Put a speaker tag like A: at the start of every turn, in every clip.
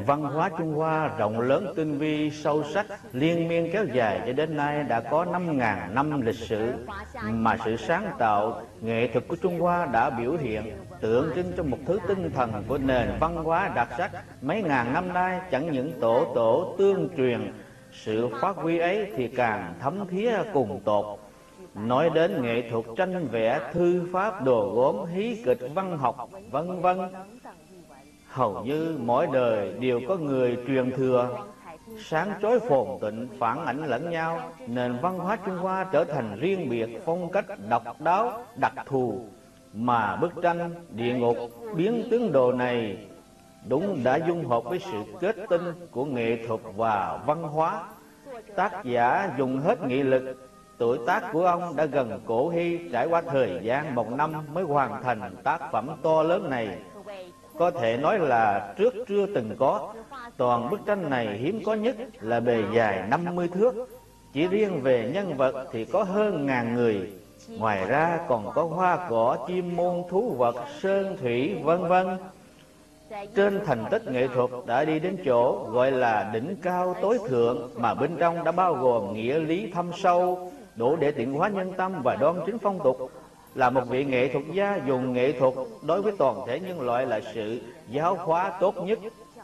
A: văn hóa Trung Hoa rộng lớn, tinh vi, sâu sắc, liên miên kéo dài cho đến nay đã có 5.000 năm lịch sử, mà sự sáng tạo, nghệ thuật của Trung Hoa đã biểu hiện, tượng trưng cho một thứ tinh thần của nền văn hóa đặc sắc. Mấy ngàn năm nay chẳng những tổ tổ tương truyền, sự phát huy ấy thì càng thấm thía cùng tột. Nói đến nghệ thuật tranh vẽ, thư pháp, đồ gốm, hí kịch, văn học, vân vân, hầu như mỗi đời đều có người truyền thừa, sáng chói phồn tịnh, phản ảnh lẫn nhau. Nền văn hóa Trung Hoa trở thành riêng biệt, phong cách độc đáo, đặc thù, mà bức tranh Địa Ngục Biến Tướng Đồ này đúng đã dung hợp với sự kết tinh của nghệ thuật và văn hóa. Tác giả dùng hết nghị lực, tuổi tác của ông đã gần cổ hy, trải qua thời gian 1 năm mới hoàn thành tác phẩm to lớn này, có thể nói là trước chưa từng có. Toàn bức tranh này hiếm có nhất là bề dài 50 thước, chỉ riêng về nhân vật thì có hơn 1000 người. Ngoài ra còn có hoa cỏ, chim muôn, thú vật, sơn thủy, vân vân. Trên thành tích nghệ thuật đã đi đến chỗ gọi là đỉnh cao tối thượng, mà bên trong đã bao gồm nghĩa lý thâm sâu, đủ để tịnh hóa nhân tâm và đoan chính phong tục. Là một vị nghệ thuật gia, dùng nghệ thuật đối với toàn thể nhân loại là sự giáo hóa tốt nhất.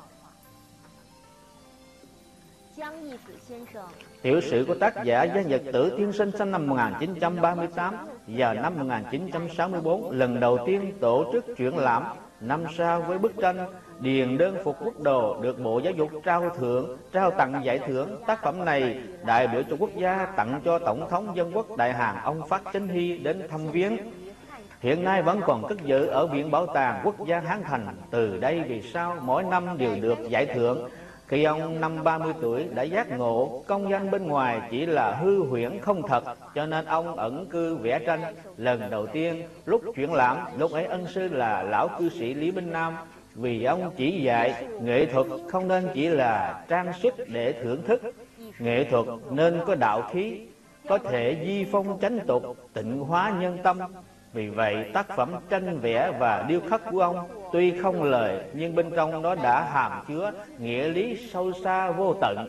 A: Tiểu sử của tác giả Giang Nhật Tử Tiên Sinh sinh năm 1938 và năm 1964 lần đầu tiên tổ chức triển lãm. Năm sau với bức tranh Điền Đơn Phục Quốc Đồ được Bộ Giáo dục trao tặng giải thưởng. Tác phẩm này đại biểu cho quốc gia tặng cho Tổng thống Dân quốc Đại Hàn ông Phát Chánh Hy đến thăm viếng. Hiện nay vẫn còn cất giữ ở Viện Bảo tàng Quốc gia Hán Thành. Từ đây vì sau mỗi năm đều được giải thưởng. Khi ông năm 30 tuổi đã giác ngộ công danh bên ngoài chỉ là hư huyễn không thật, cho nên ông ẩn cư vẽ tranh. Lần đầu tiên lúc triển lãm, lúc ấy ân sư là lão cư sĩ Lý Binh Nam, vì ông chỉ dạy nghệ thuật không nên chỉ là trang sức để thưởng thức, nghệ thuật nên có đạo khí, có thể di phong chánh tục, tịnh hóa nhân tâm. Vì vậy tác phẩm tranh vẽ và điêu khắc của ông tuy không lời, nhưng bên trong nó đã hàm chứa nghĩa lý sâu xa vô tận.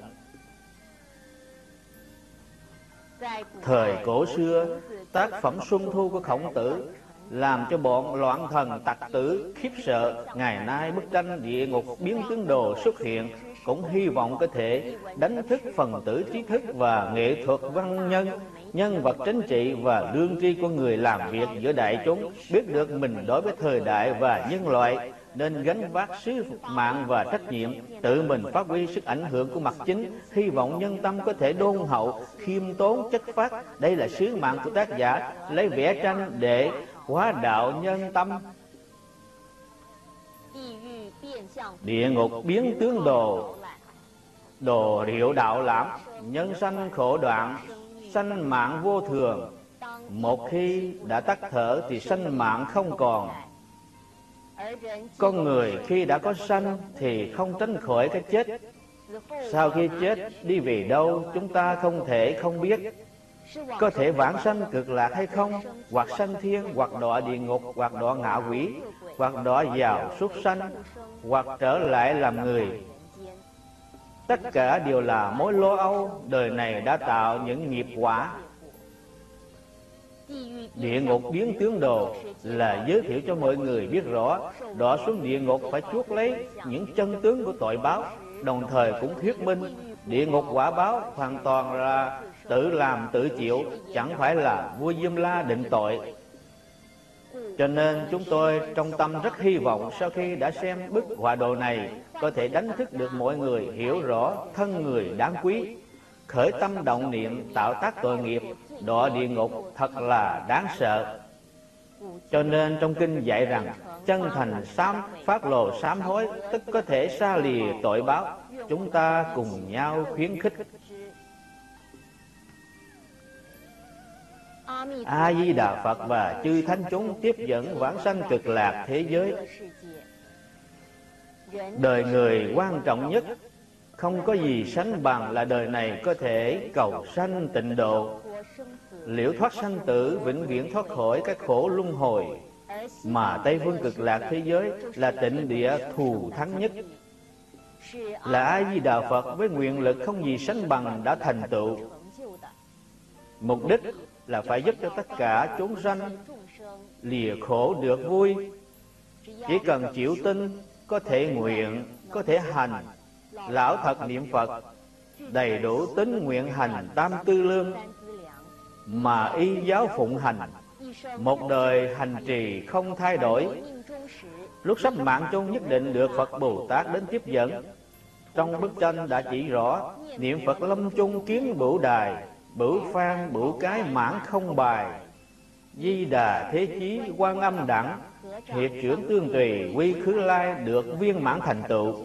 A: Thời cổ xưa, tác phẩm Xuân Thu của Khổng Tử làm cho bọn loạn thần tặc tử khiếp sợ. Ngày nay bức tranh Địa Ngục Biến Tướng Đồ xuất hiện, cũng hy vọng có thể đánh thức phần tử trí thức và nghệ thuật văn nhân, nhân vật chính trị và lương tri của người làm việc giữa đại chúng, biết được mình đối với thời đại và nhân loại nên gánh vác sứ mạng và trách nhiệm, tự mình phát huy sức ảnh hưởng của mặt chính, hy vọng nhân tâm có thể đôn hậu, khiêm tốn, chất phác. Đây là sứ mạng của tác giả, lấy vẽ tranh để hóa đạo nhân tâm. Địa ngục biến tướng đồ, đồ điệu đạo lãm, nhân sanh khổ đoạn, sanh mạng vô thường. Một khi đã tắt thở thì sanh mạng không còn. Con người khi đã có sanh thì không tránh khỏi cái chết. Sau khi chết đi về đâu chúng ta không thể không biết. Có thể vãng sanh cực lạc hay không, hoặc sanh thiên, hoặc đọa địa ngục, hoặc đọa ngạ quỷ, hoặc đọa vào súc sanh, hoặc trở lại làm người. Tất cả đều là mối lo âu. Đời này đã tạo những nghiệp quả. Địa ngục biến tướng đồ là giới thiệu cho mọi người biết rõ, đọa xuống địa ngục phải chuốc lấy những chân tướng của tội báo. Đồng thời cũng thuyết minh địa ngục quả báo hoàn toàn là tự làm tự chịu, chẳng phải là vua Diêm La định tội. Cho nên chúng tôi trong tâm rất hy vọng sau khi đã xem bức họa đồ này có thể đánh thức được mọi người hiểu rõ thân người đáng quý, khởi tâm động niệm tạo tác tội nghiệp. Đọa địa ngục thật là đáng sợ. Cho nên trong kinh dạy rằng chân thành phát lộ sám hối, tức có thể xa lìa tội báo. Chúng ta cùng nhau khuyến khích. A Di Đà Phật và chư thánh chúng tiếp dẫn vãng sanh cực lạc thế giới. Đời người quan trọng nhất, không có gì sánh bằng là đời này có thể cầu sanh tịnh độ, liễu thoát sanh tử, vĩnh viễn thoát khỏi các khổ luân hồi. Mà Tây phương cực lạc thế giới là tịnh địa thù thắng nhất. là A Di Đà Phật với nguyện lực không gì sánh bằng đã thành tựu. Mục đích là phải giúp cho tất cả chúng sanh lìa khổ được vui. Chỉ cần chịu tin, có thể nguyện, có thể hành, lão thật niệm Phật, đầy đủ tín nguyện hành tam tư lương, mà y giáo phụng hành, một đời hành trì không thay đổi. Lúc sắp mạng chung nhất định được Phật Bồ Tát đến tiếp dẫn. Trong bức tranh đã chỉ rõ, niệm Phật lâm chung kiến bửu đài, bửu phan bửu cái mãn không bài. Di Đà thế chí Quan Âm đẳng, hiệp trưởng tương tùy quy khứ lai được viên mãn thành tựu.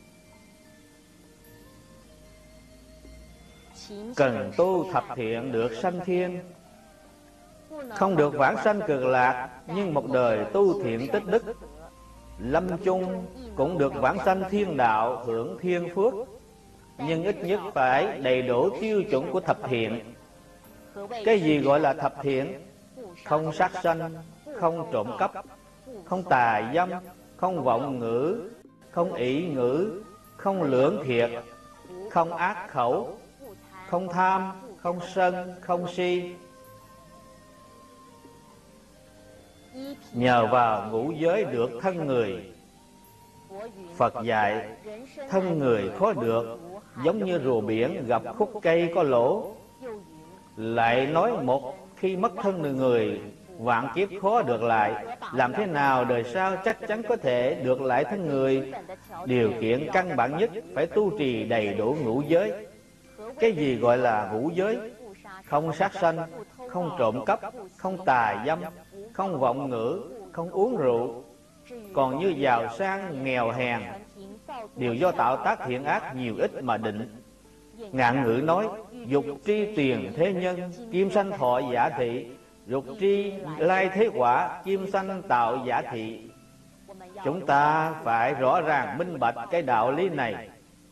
A: Cần tu thập thiện được sanh thiên, không được vãng sanh cực lạc, nhưng một đời tu thiện tích đức, lâm chung cũng được vãng sanh thiên đạo hưởng thiên phước. Nhưng ít nhất phải đầy đủ tiêu chuẩn của thập thiện. Cái gì gọi là thập thiện? Không sát sanh, không trộm cắp, không tà dâm, không vọng ngữ, không ỷ ngữ, không lưỡng thiệt, không ác khẩu, không tham, không sân, không si. Nhờ vào ngũ giới được thân người. Phật dạy thân người khó được, giống như rùa biển gặp khúc cây có lỗ. Lại nói một khi mất thân người, vạn kiếp khó được lại. Làm thế nào đời sau chắc chắn có thể được lại thân người? Điều kiện căn bản nhất phải tu trì đầy đủ ngũ giới. Cái gì gọi là ngũ giới? Không sát sanh, không trộm cắp, không tà dâm, không vọng ngữ, không uống rượu. Còn như giàu sang nghèo hèn đều do tạo tác thiện ác nhiều ít mà định. Ngạn ngữ nói: dục tri tiền thế nhân, kim sanh thọ giả thị. Dục tri lai thế quả, kim sanh tạo giả thị. Chúng ta phải rõ ràng minh bạch cái đạo lý này.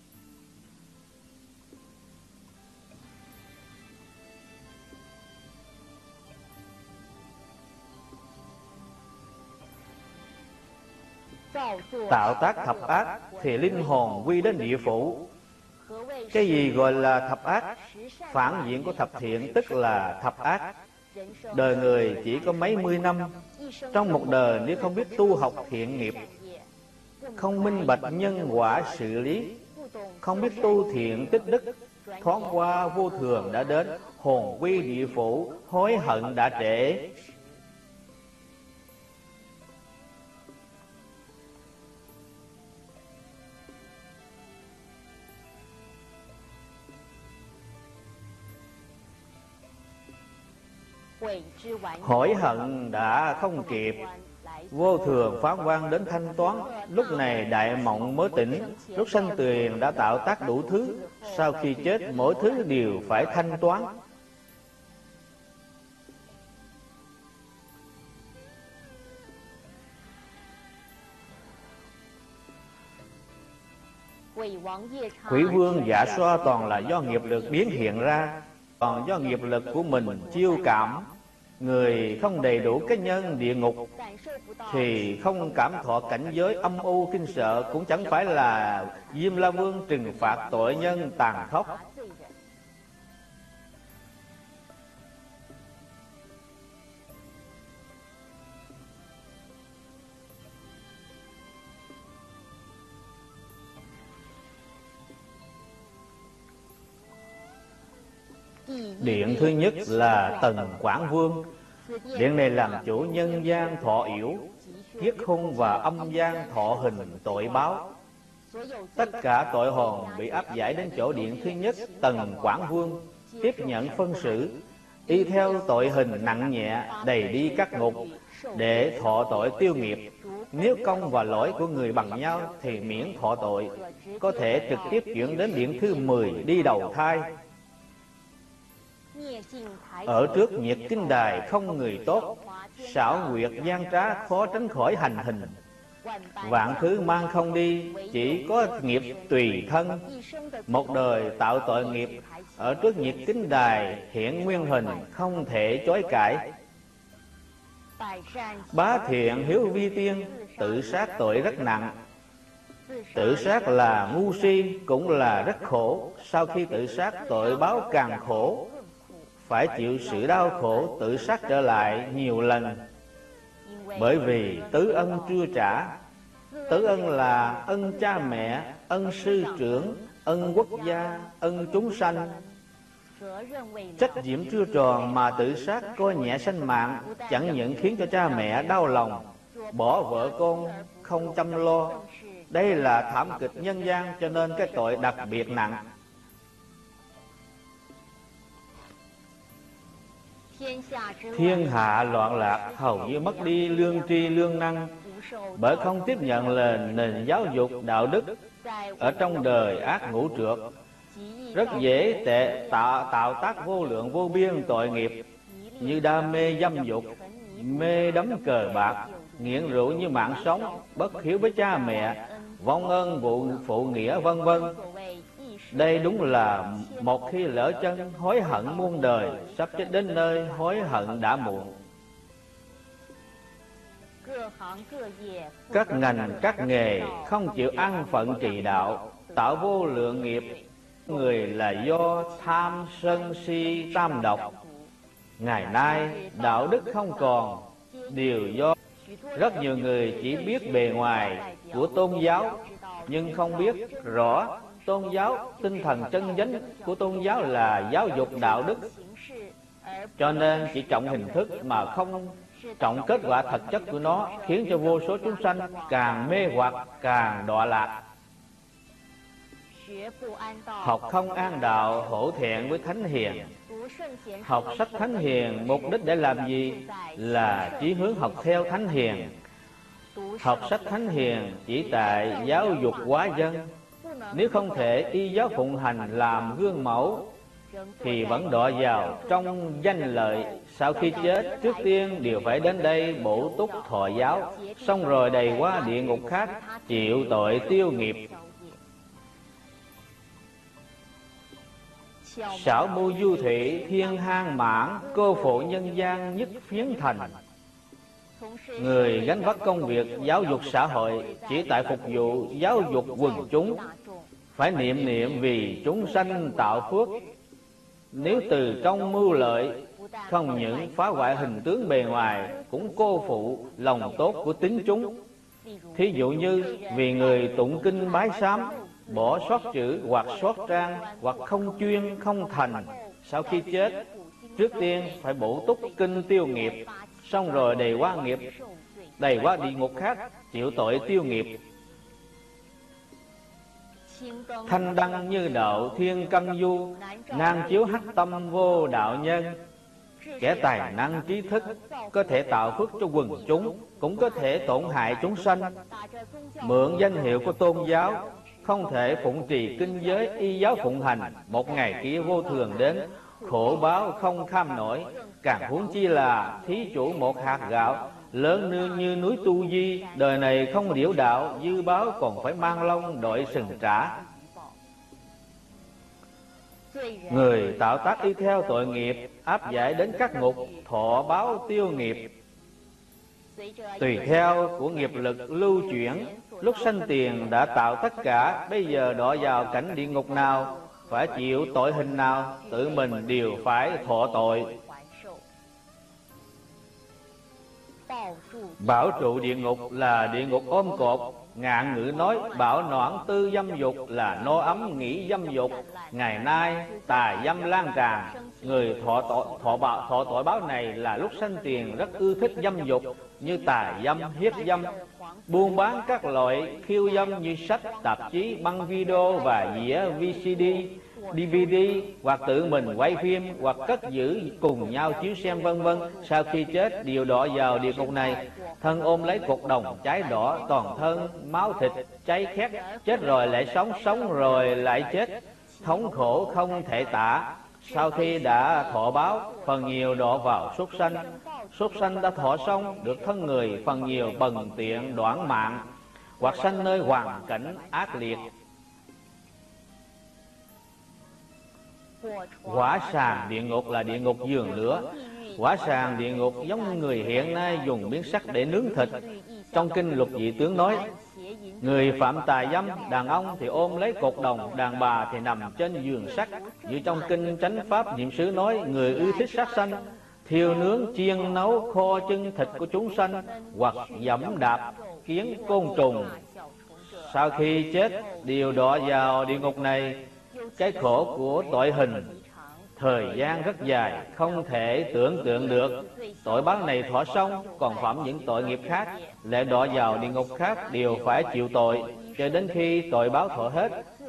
A: Tạo tác thập ác thì linh hồn quy đến địa phủ. Cái gì gọi là thập ác? Phản diện của thập thiện tức là thập ác. Đời người chỉ có mấy mươi năm. Trong một đời nếu không biết tu học thiện nghiệp, không minh bạch nhân quả sự lý, không biết tu thiện tích đức, thoáng qua vô thường đã đến, hồn quy địa phủ, hối hận đã trễ. Hối hận đã không kịp, vô thường phán quan đến thanh toán. Lúc này đại mộng mới tỉnh, lúc sanh tuyền đã tạo tác đủ thứ. Sau khi chết mỗi thứ đều phải thanh toán. Quỷ vương dạ xoa toàn là do nghiệp lực biến hiện ra, còn do nghiệp lực của mình chiêu cảm. Người không đầy đủ cái nhân địa ngục thì không cảm thọ cảnh giới âm u kinh sợ, cũng chẳng phải là Diêm La Vương trừng phạt tội nhân tàn khốc. Điện thứ nhất là Tần Quảng Vương. Điện này làm chủ nhân gian thọ yểu, thiết hung và âm gian thọ hình tội báo. Tất cả tội hồn bị áp giải đến chỗ điện thứ nhất Tần Quảng Vương, tiếp nhận phân xử, y theo tội hình nặng nhẹ đầy đi các ngục để thọ tội tiêu nghiệp. Nếu công và lỗi của người bằng nhau thì miễn thọ tội, có thể trực tiếp chuyển đến điện thứ 10 đi đầu thai. Ở trước nhiệt kinh đài không người tốt, xảo quyệt gian trá khó tránh khỏi hành hình. Vạn thứ mang không đi, chỉ có nghiệp tùy thân. Một đời tạo tội nghiệp, ở trước nhiệt kinh đài hiện nguyên hình không thể chối cãi. Bá thiện hiếu vi tiên, tự sát tội rất nặng. Tự sát là ngu si, cũng là rất khổ. Sau khi tự sát, tội báo càng khổ, phải chịu sự đau khổ tự sát trở lại nhiều lần. Bởi vì tứ ân chưa trả. Tứ ân là ân cha mẹ, ân sư trưởng, ân quốc gia, ân chúng sanh. Trách nhiệm chưa tròn mà tự sát coi nhẹ sanh mạng, chẳng những khiến cho cha mẹ đau lòng, bỏ vợ con không chăm lo. Đây là thảm kịch nhân gian, cho nên cái tội đặc biệt nặng. Thiên hạ loạn lạc, hầu như mất đi lương tri lương năng, bởi không tiếp nhận là nền giáo dục đạo đức. Ở trong đời ác ngũ trược, rất dễ tạo tác vô lượng vô biên tội nghiệp, như đam mê dâm dục, mê đắm cờ bạc, nghiện rượu như mạng sống, bất hiếu với cha mẹ, vong ân phụ nghĩa, vân vân. Đây đúng là một khi lỡ chân, hối hận muôn đời, sắp chết đến nơi, hối hận đã muộn. Các ngành các nghề không chịu ăn phận trì đạo, tạo vô lượng nghiệp. Người là do tham sân si tam độc. Ngày nay đạo đức không còn, đều do rất nhiều người chỉ biết bề ngoài của tôn giáo, nhưng không biết rõ tôn giáo, tinh thần chân chánh của tôn giáo là giáo dục đạo đức. Cho nên chỉ trọng hình thức mà không trọng kết quả thật chất của nó, khiến cho vô số chúng sanh càng mê hoặc, càng đọa lạc. Học không an đạo, hổ thẹn với thánh hiền. Học sách thánh hiền mục đích để làm gì? Là chí hướng học theo thánh hiền. Học sách thánh hiền chỉ tại giáo dục hóa dân. Nếu không thể y giáo phụng hành làm gương mẫu, thì vẫn đọa vào trong danh lợi. Sau khi chết, trước tiên đều phải đến đây bổ túc thọ giáo, xong rồi đầy qua địa ngục khác, chịu tội tiêu nghiệp. Xảo mưu du thủy, thiên hang mãn, cô phụ nhân gian nhất phiến thành. Người gánh vác công việc giáo dục xã hội chỉ tại phục vụ giáo dục quần chúng, phải niệm vì chúng sanh tạo phước. Nếu từ trong mưu lợi, không những phá hoại hình tướng bề ngoài, cũng cô phụ lòng tốt của tín chúng. Thí dụ như vì người tụng kinh bái sám, bỏ sót chữ hoặc sót trang, hoặc không chuyên không thành, sau khi chết, trước tiên phải bổ túc kinh tiêu nghiệp, xong rồi đầy qua nghiệp, đầy qua địa ngục khác, chịu tội tiêu nghiệp. Thanh đăng như đạo thiên căn du, nan chiếu hắc tâm vô đạo nhân. Kẻ tài năng trí thức có thể tạo phước cho quần chúng, cũng có thể tổn hại chúng sanh. Mượn danh hiệu của tôn giáo, không thể phụng trì kinh giới y giáo phụng hành, một ngày kia vô thường đến, khổ báo không kham nổi. Càng huống chi là thí chủ một hạt gạo, lớn nương như núi Tu Di, đời này không liễu đạo, dư báo còn phải mang lông đội sừng trả. Người tạo tác y theo tội nghiệp, áp giải đến các ngục, thọ báo tiêu nghiệp. Tùy theo của nghiệp lực lưu chuyển, lúc sanh tiền đã tạo tất cả, bây giờ đọa vào cảnh địa ngục nào, phải chịu tội hình nào, tự mình đều phải thọ tội. Bảo trụ địa ngục là địa ngục ôm cột. Ngạn ngữ nói bảo noãn tư dâm dục là no ấm nghĩ dâm dục. Ngày nay tà dâm lan tràn, người thọ tội báo này là lúc sanh tiền rất ưa thích dâm dục, như tà dâm, hiếp dâm, buôn bán các loại khiêu dâm như sách, tạp chí, băng video và dĩa VCD, DVD, hoặc tự mình quay phim, hoặc cất giữ cùng nhau chiếu xem, vân vân. Sau khi chết đều đọa vào địa ngục này, thân ôm lấy cột đồng cháy đỏ, toàn thân máu thịt cháy khét, chết rồi lại sống, sống rồi lại chết, thống khổ không thể tả. Sau khi đã thọ báo, phần nhiều đọa vào súc sanh. Súc sanh đã thọ xong được thân người, phần nhiều bần tiện đoạn mạng, hoặc sanh nơi hoàn cảnh ác liệt. Hỏa sàn địa ngục là địa ngục giường lửa, Quả sàng địa ngục giống người hiện nay dùng miếng sắt để nướng thịt. Trong kinh Lục Dị Tướng nói, người phạm tà dâm, đàn ông thì ôm lấy cột đồng, đàn bà thì nằm trên giường sắt. Như trong kinh Chánh Pháp Niệm xứ nói, người ưa thích sát sanh, thiêu nướng, chiên nấu, kho chân thịt của chúng sanh, hoặc dẫm đạp kiến côn trùng, sau khi chết đều đọa vào địa ngục này. Cái khổ của tội hình thời gian rất dài, không thể tưởng tượng được. Tội báo này thọ xong, còn phạm những tội nghiệp khác lại đọa vào địa ngục khác, đều phải chịu tội cho đến khi tội báo thọ hết.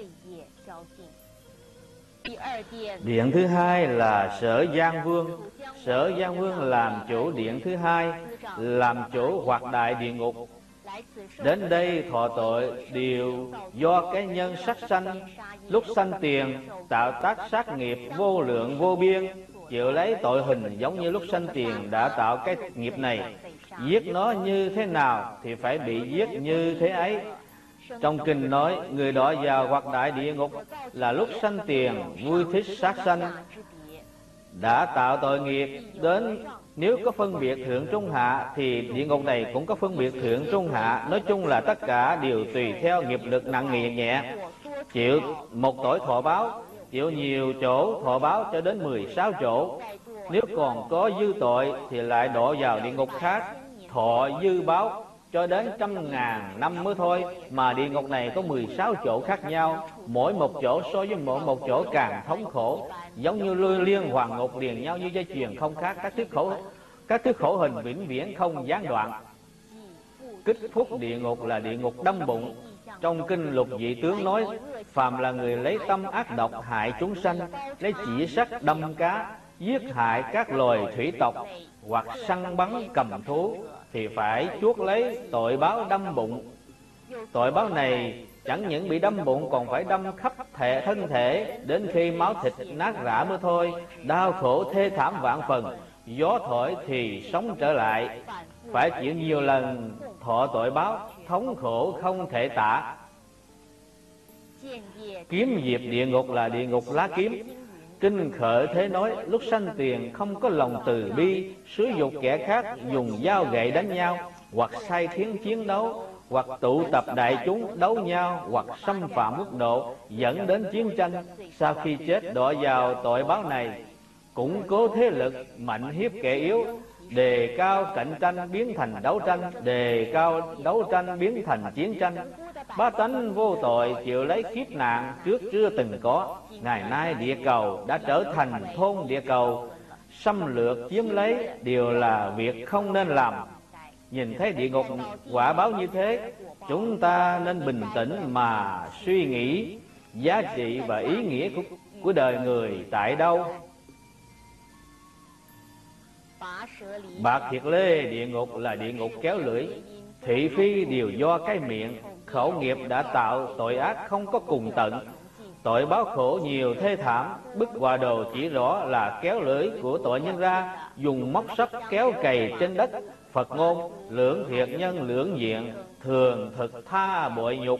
A: Điện thứ hai là Sở Giang Vương. Sở Giang Vương làm chủ điện thứ hai, làm chủ hoạt đại địa ngục. Đến đây thọ tội đều do cái nhân sát sanh, lúc sanh tiền tạo tác sát nghiệp vô lượng vô biên, chịu lấy tội hình giống như lúc sanh tiền đã tạo cái nghiệp này. Giết nó như thế nào thì phải bị giết như thế ấy. Trong kinh nói, người đọa vào hoạt đại địa ngục là lúc sanh tiền vui thích sát sanh, đã tạo tội nghiệp đến. Nếu có phân biệt thượng trung hạ thì địa ngục này cũng có phân biệt thượng trung hạ. Nói chung là tất cả đều tùy theo nghiệp lực nặng nhẹ. Chịu một tội thọ báo, chịu nhiều chỗ thọ báo cho đến 16 chỗ. Nếu còn có dư tội thì lại đọa vào địa ngục khác, thọ dư báo cho đến 100.000 năm mới thôi. Mà địa ngục này có 16 chỗ khác nhau, mỗi một chỗ so với mỗi một chỗ càng thống khổ, giống như liên hoàn ngục liền nhau như dây chuyền không khác. Các thứ khổ hình vĩnh viễn không gián đoạn. Kích phúc địa ngục là địa ngục đâm bụng. Trong kinh Lục Dị Tướng nói, phàm là người lấy tâm ác độc hại chúng sanh, lấy chỉ sắt đâm cá, giết hại các loài thủy tộc, hoặc săn bắn cầm thú, thì phải chuốc lấy tội báo đâm bụng. Tội báo này chẳng những bị đâm bụng, còn phải đâm khắp thân thể đến khi máu thịt nát rã mới thôi. Đau khổ thê thảm vạn phần, gió thổi thì sống trở lại, phải chịu nhiều lần thọ tội báo, thống khổ không thể tả. Kiếm diệt địa ngục là địa ngục lá kiếm. Kinh Khởi Thế nói, lúc sanh tiền không có lòng từ bi, xúi dục kẻ khác dùng dao gậy đánh nhau, hoặc sai khiến chiến đấu, hoặc tụ tập đại chúng đấu nhau, hoặc xâm phạm quốc độ dẫn đến chiến tranh. Sau khi chết đọa vào tội báo này, củng cố thế lực, mạnh hiếp kẻ yếu, đề cao cạnh tranh biến thành đấu tranh, đề cao đấu tranh biến thành chiến tranh. Bá tánh vô tội chịu lấy kiếp nạn trước chưa từng có. Ngày nay địa cầu đã trở thành thôn địa cầu, xâm lược chiếm lấy đều là việc không nên làm. Nhìn thấy địa ngục quả báo như thế, chúng ta nên bình tĩnh mà suy nghĩ giá trị và ý nghĩa của đời người tại đâu. Bạc Thiệt Lê địa ngục là địa ngục kéo lưỡi. Thị phi đều do cái miệng, khẩu nghiệp đã tạo tội ác không có cùng tận. Tội báo khổ nhiều thê thảm. Bức Họa Đồ chỉ rõ là kéo lưỡi của tội nhân ra, dùng móc sắt kéo cày trên đất. Phật ngôn lưỡng thiệt nhân lưỡng diện, thường thực tha bội nhục.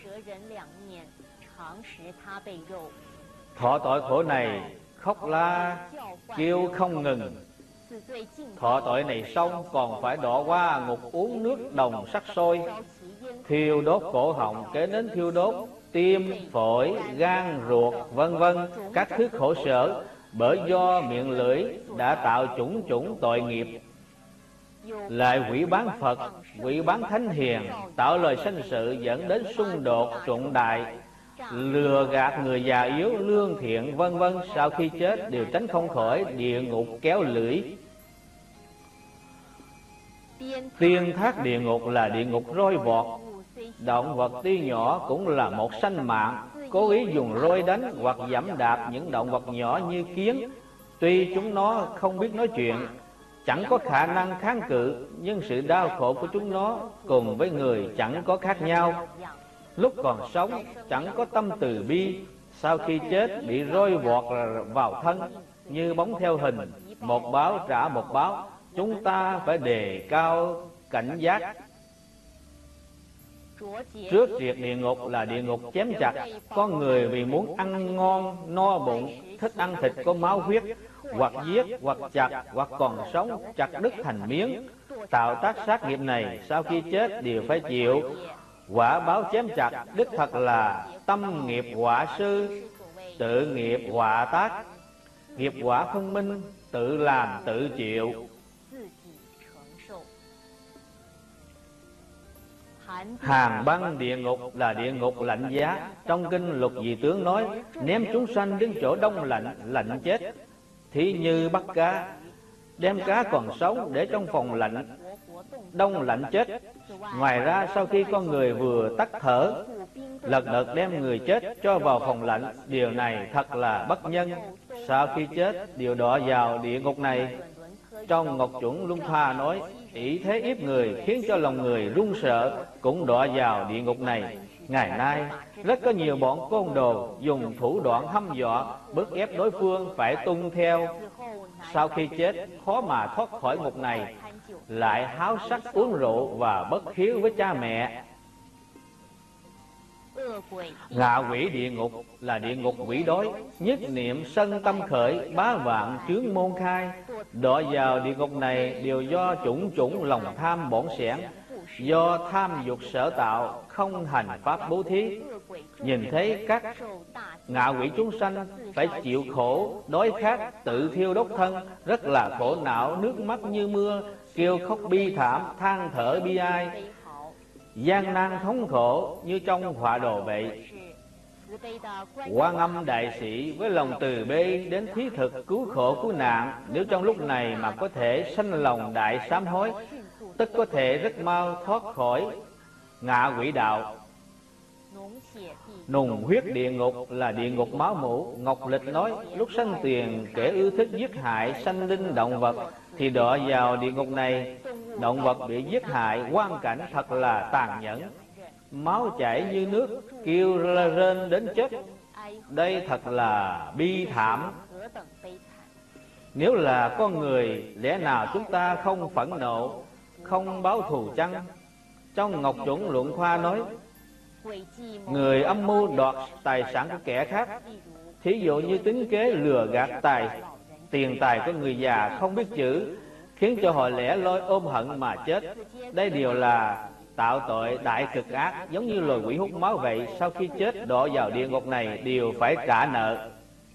A: Thọ tội khổ này khóc la kêu không ngừng. Thọ tội này xong còn phải đọa qua ngục uống nước đồng sắt sôi, thiêu đốt cổ họng, kế đến thiêu đốt tim, phổi, gan, ruột, vân vân, các thứ khổ sở bởi do miệng lưỡi đã tạo chủng chủng tội nghiệp. Lại hủy bán Phật, hủy bán Thánh Hiền, tạo lời sanh sự dẫn đến xung đột trọng đại, lừa gạt người già yếu, lương thiện, vân vân. Sau khi chết đều tránh không khỏi địa ngục kéo lưỡi. Tiên thác địa ngục là địa ngục roi vọt. Động vật tuy nhỏ cũng là một sanh mạng, cố ý dùng roi đánh hoặc giẫm đạp những động vật nhỏ như kiến. Tuy chúng nó không biết nói chuyện, chẳng có khả năng kháng cự, nhưng sự đau khổ của chúng nó cùng với người chẳng có khác nhau. Lúc còn sống chẳng có tâm từ bi, sau khi chết bị roi vọt vào thân như bóng theo hình, một báo trả một báo. Chúng ta phải đề cao cảnh giác. Trước triệt địa ngục là địa ngục chém chặt. Con người vì muốn ăn ngon no bụng, thích ăn thịt có máu huyết, hoặc giết, hoặc chặt, hoặc còn sống chặt đứt thành miếng. Tạo tác sát nghiệp này sau khi chết đều phải chịu quả báo chém chặt, đích thật là tâm nghiệp họa sư, tự nghiệp họa tác. Nghiệp quả phân minh, tự làm tự chịu. Hàn băng địa ngục là địa ngục lạnh giá. Trong kinh Lục Dị Tướng nói, ném chúng sanh đến chỗ đông lạnh, lạnh chết. Thí như bắt cá, đem cá còn sống để trong phòng lạnh, đông lạnh chết. Ngoài ra sau khi con người vừa tắt thở, lật đật đem người chết cho vào phòng lạnh. Điều này thật là bất nhân. Sau khi chết đều đọa vào địa ngục này. Trong Ngọc Chuẩn Luân Thoa nói, ỷ thế hiếp người khiến cho lòng người run sợ, cũng đọa vào địa ngục này. Ngày nay rất có nhiều bọn côn đồ dùng thủ đoạn hăm dọa, bức ép đối phương phải tuân theo. Sau khi chết khó mà thoát khỏi ngục này, lại háo sắc uống rượu và bất hiếu với cha mẹ. Ngạ quỷ địa ngục là địa ngục quỷ đói, nhất niệm sân tâm khởi, bá vạn chướng môn khai. Đọa vào địa ngục này đều do chủng chủng lòng tham bổn sẻn, do tham dục sở tạo, không hành pháp bố thí. Nhìn thấy các ngạ quỷ chúng sanh phải chịu khổ, đói khát, tự thiêu đốt thân, rất là khổ não, nước mắt như mưa, kêu khóc bi thảm, than thở bi ai, gian nan thống khổ như trong họa đồ vậy. Quan Âm đại sĩ với lòng từ bi đến thí thực cứu khổ cứu nạn, nếu trong lúc này mà có thể sanh lòng đại sám hối, tất có thể rất mau thoát khỏi ngạ quỷ đạo. Nùng huyết địa ngục là địa ngục máu mủ. Ngọc Lịch nói, lúc sanh tiền kẻ ưa thích giết hại sanh linh động vật thì đọa vào địa ngục này. Động vật bị giết hại, quang cảnh thật là tàn nhẫn, máu chảy như nước, kêu rên đến chết. Đây thật là bi thảm. Nếu là con người, lẽ nào chúng ta không phẫn nộ, không báo thù chăng? Trong Ngọc Chuẩn Luận Khoa nói, người âm mưu đoạt tài sản của kẻ khác, thí dụ như tính kế lừa gạt tiền tài của người già không biết chữ, khiến cho họ lẻ loi ôm hận mà chết. Đây đều là tạo tội đại cực ác, giống như loài quỷ hút máu vậy. Sau khi chết đọa vào địa ngục này đều phải trả nợ.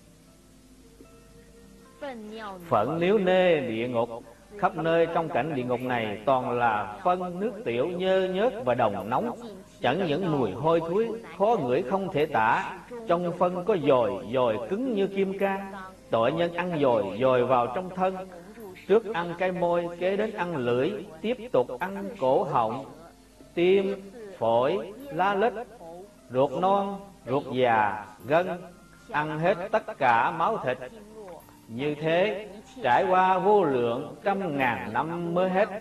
A: Phận níu nê địa ngục, khắp nơi trong cảnh địa ngục này toàn là phân, nước tiểu, nhơ nhớt và đồng nóng, chẳng những mùi hôi thối khó ngửi không thể tả. Trong phân có dồi cứng như kim cang. Tội nhân ăn dồi vào trong thân, trước ăn cái môi, kế đến ăn lưỡi, tiếp tục ăn cổ họng, tim, phổi, lá lách, ruột non, ruột già, gân, ăn hết tất cả máu thịt. Như thế trải qua vô lượng trăm ngàn năm mới hết.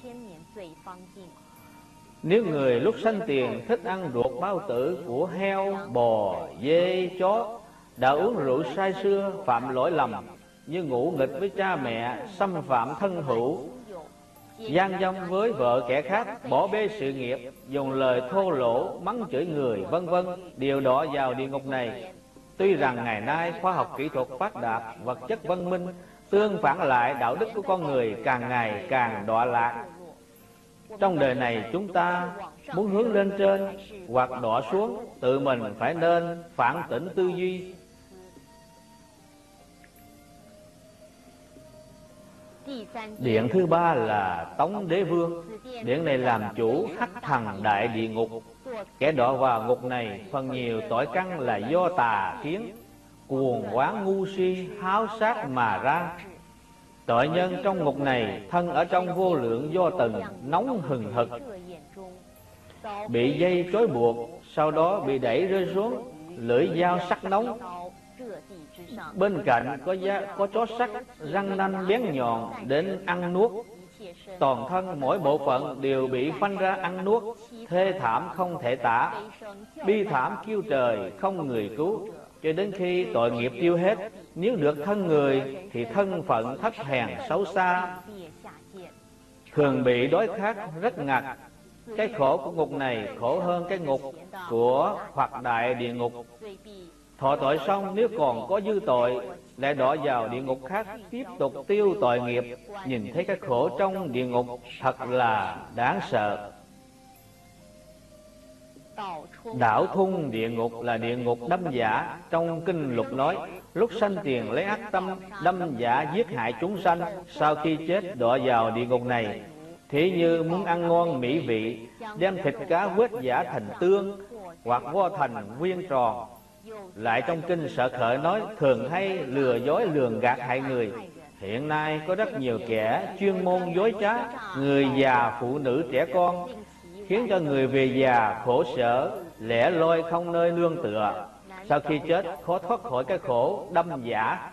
A: Nếu người lúc sanh tiền thích ăn ruột bao tử của heo, bò, dê, chó, đã uống rượu say sưa, phạm lỗi lầm như ngủ nghịch với cha mẹ, xâm phạm thân hữu, gian dâm với vợ kẻ khác, bỏ bê sự nghiệp, dùng lời thô lỗ mắng chửi người, vân vân, đều đọa vào địa ngục này. Tuy rằng ngày nay khoa học kỹ thuật phát đạt, vật chất văn minh, tương phản lại đạo đức của con người càng ngày càng đọa lạc. Trong đời này chúng ta muốn hướng lên trên hoặc đọa xuống, tự mình phải nên phản tỉnh tư duy. Điện thứ ba là Tống Đế Vương. Điện này làm chủ Hắc Thần Đại Địa Ngục. Kẻ đọa vào ngục này phần nhiều tội căn là do tà kiến, cuồng quán ngu si, háo sát mà ra. Tội nhân trong ngục này thân ở trong vô lượng do tầng nóng hừng hực, bị dây trói buộc, sau đó bị đẩy rơi xuống lưỡi dao sắc nóng. Bên cạnh có chó sắt răng nanh bén nhọn đến ăn nuốt. Toàn thân mỗi bộ phận đều bị phanh ra ăn nuốt, thê thảm không thể tả, bi thảm kêu trời không người cứu. Cho đến khi tội nghiệp tiêu hết, nếu được thân người thì thân phận thấp hèn xấu xa, thường bị đói khát rất ngặt. Cái khổ của ngục này khổ hơn cái ngục của Hoặc Đại Địa Ngục. Thọ tội xong nếu còn có dư tội lại đọa vào địa ngục khác tiếp tục tiêu tội nghiệp. Nhìn thấy cái khổ trong địa ngục thật là đáng sợ. Đảo thung địa ngục là địa ngục đâm giả. Trong kinh Lục nói, lúc sanh tiền lấy ác tâm đâm giả giết hại chúng sanh, sau khi chết đọa vào địa ngục này. Thế như muốn ăn ngon mỹ vị, đem thịt cá quết giả thành tương, hoặc vo thành viên tròn. Lại trong kinh Sở Khởi nói, thường hay lừa dối lường gạt hại người. Hiện nay có rất nhiều kẻ chuyên môn dối trá người già, phụ nữ, trẻ con, khiến cho người về già khổ sở, lẻ loi không nơi nương tựa. Sau khi chết khó thoát khỏi cái khổ đâm giả.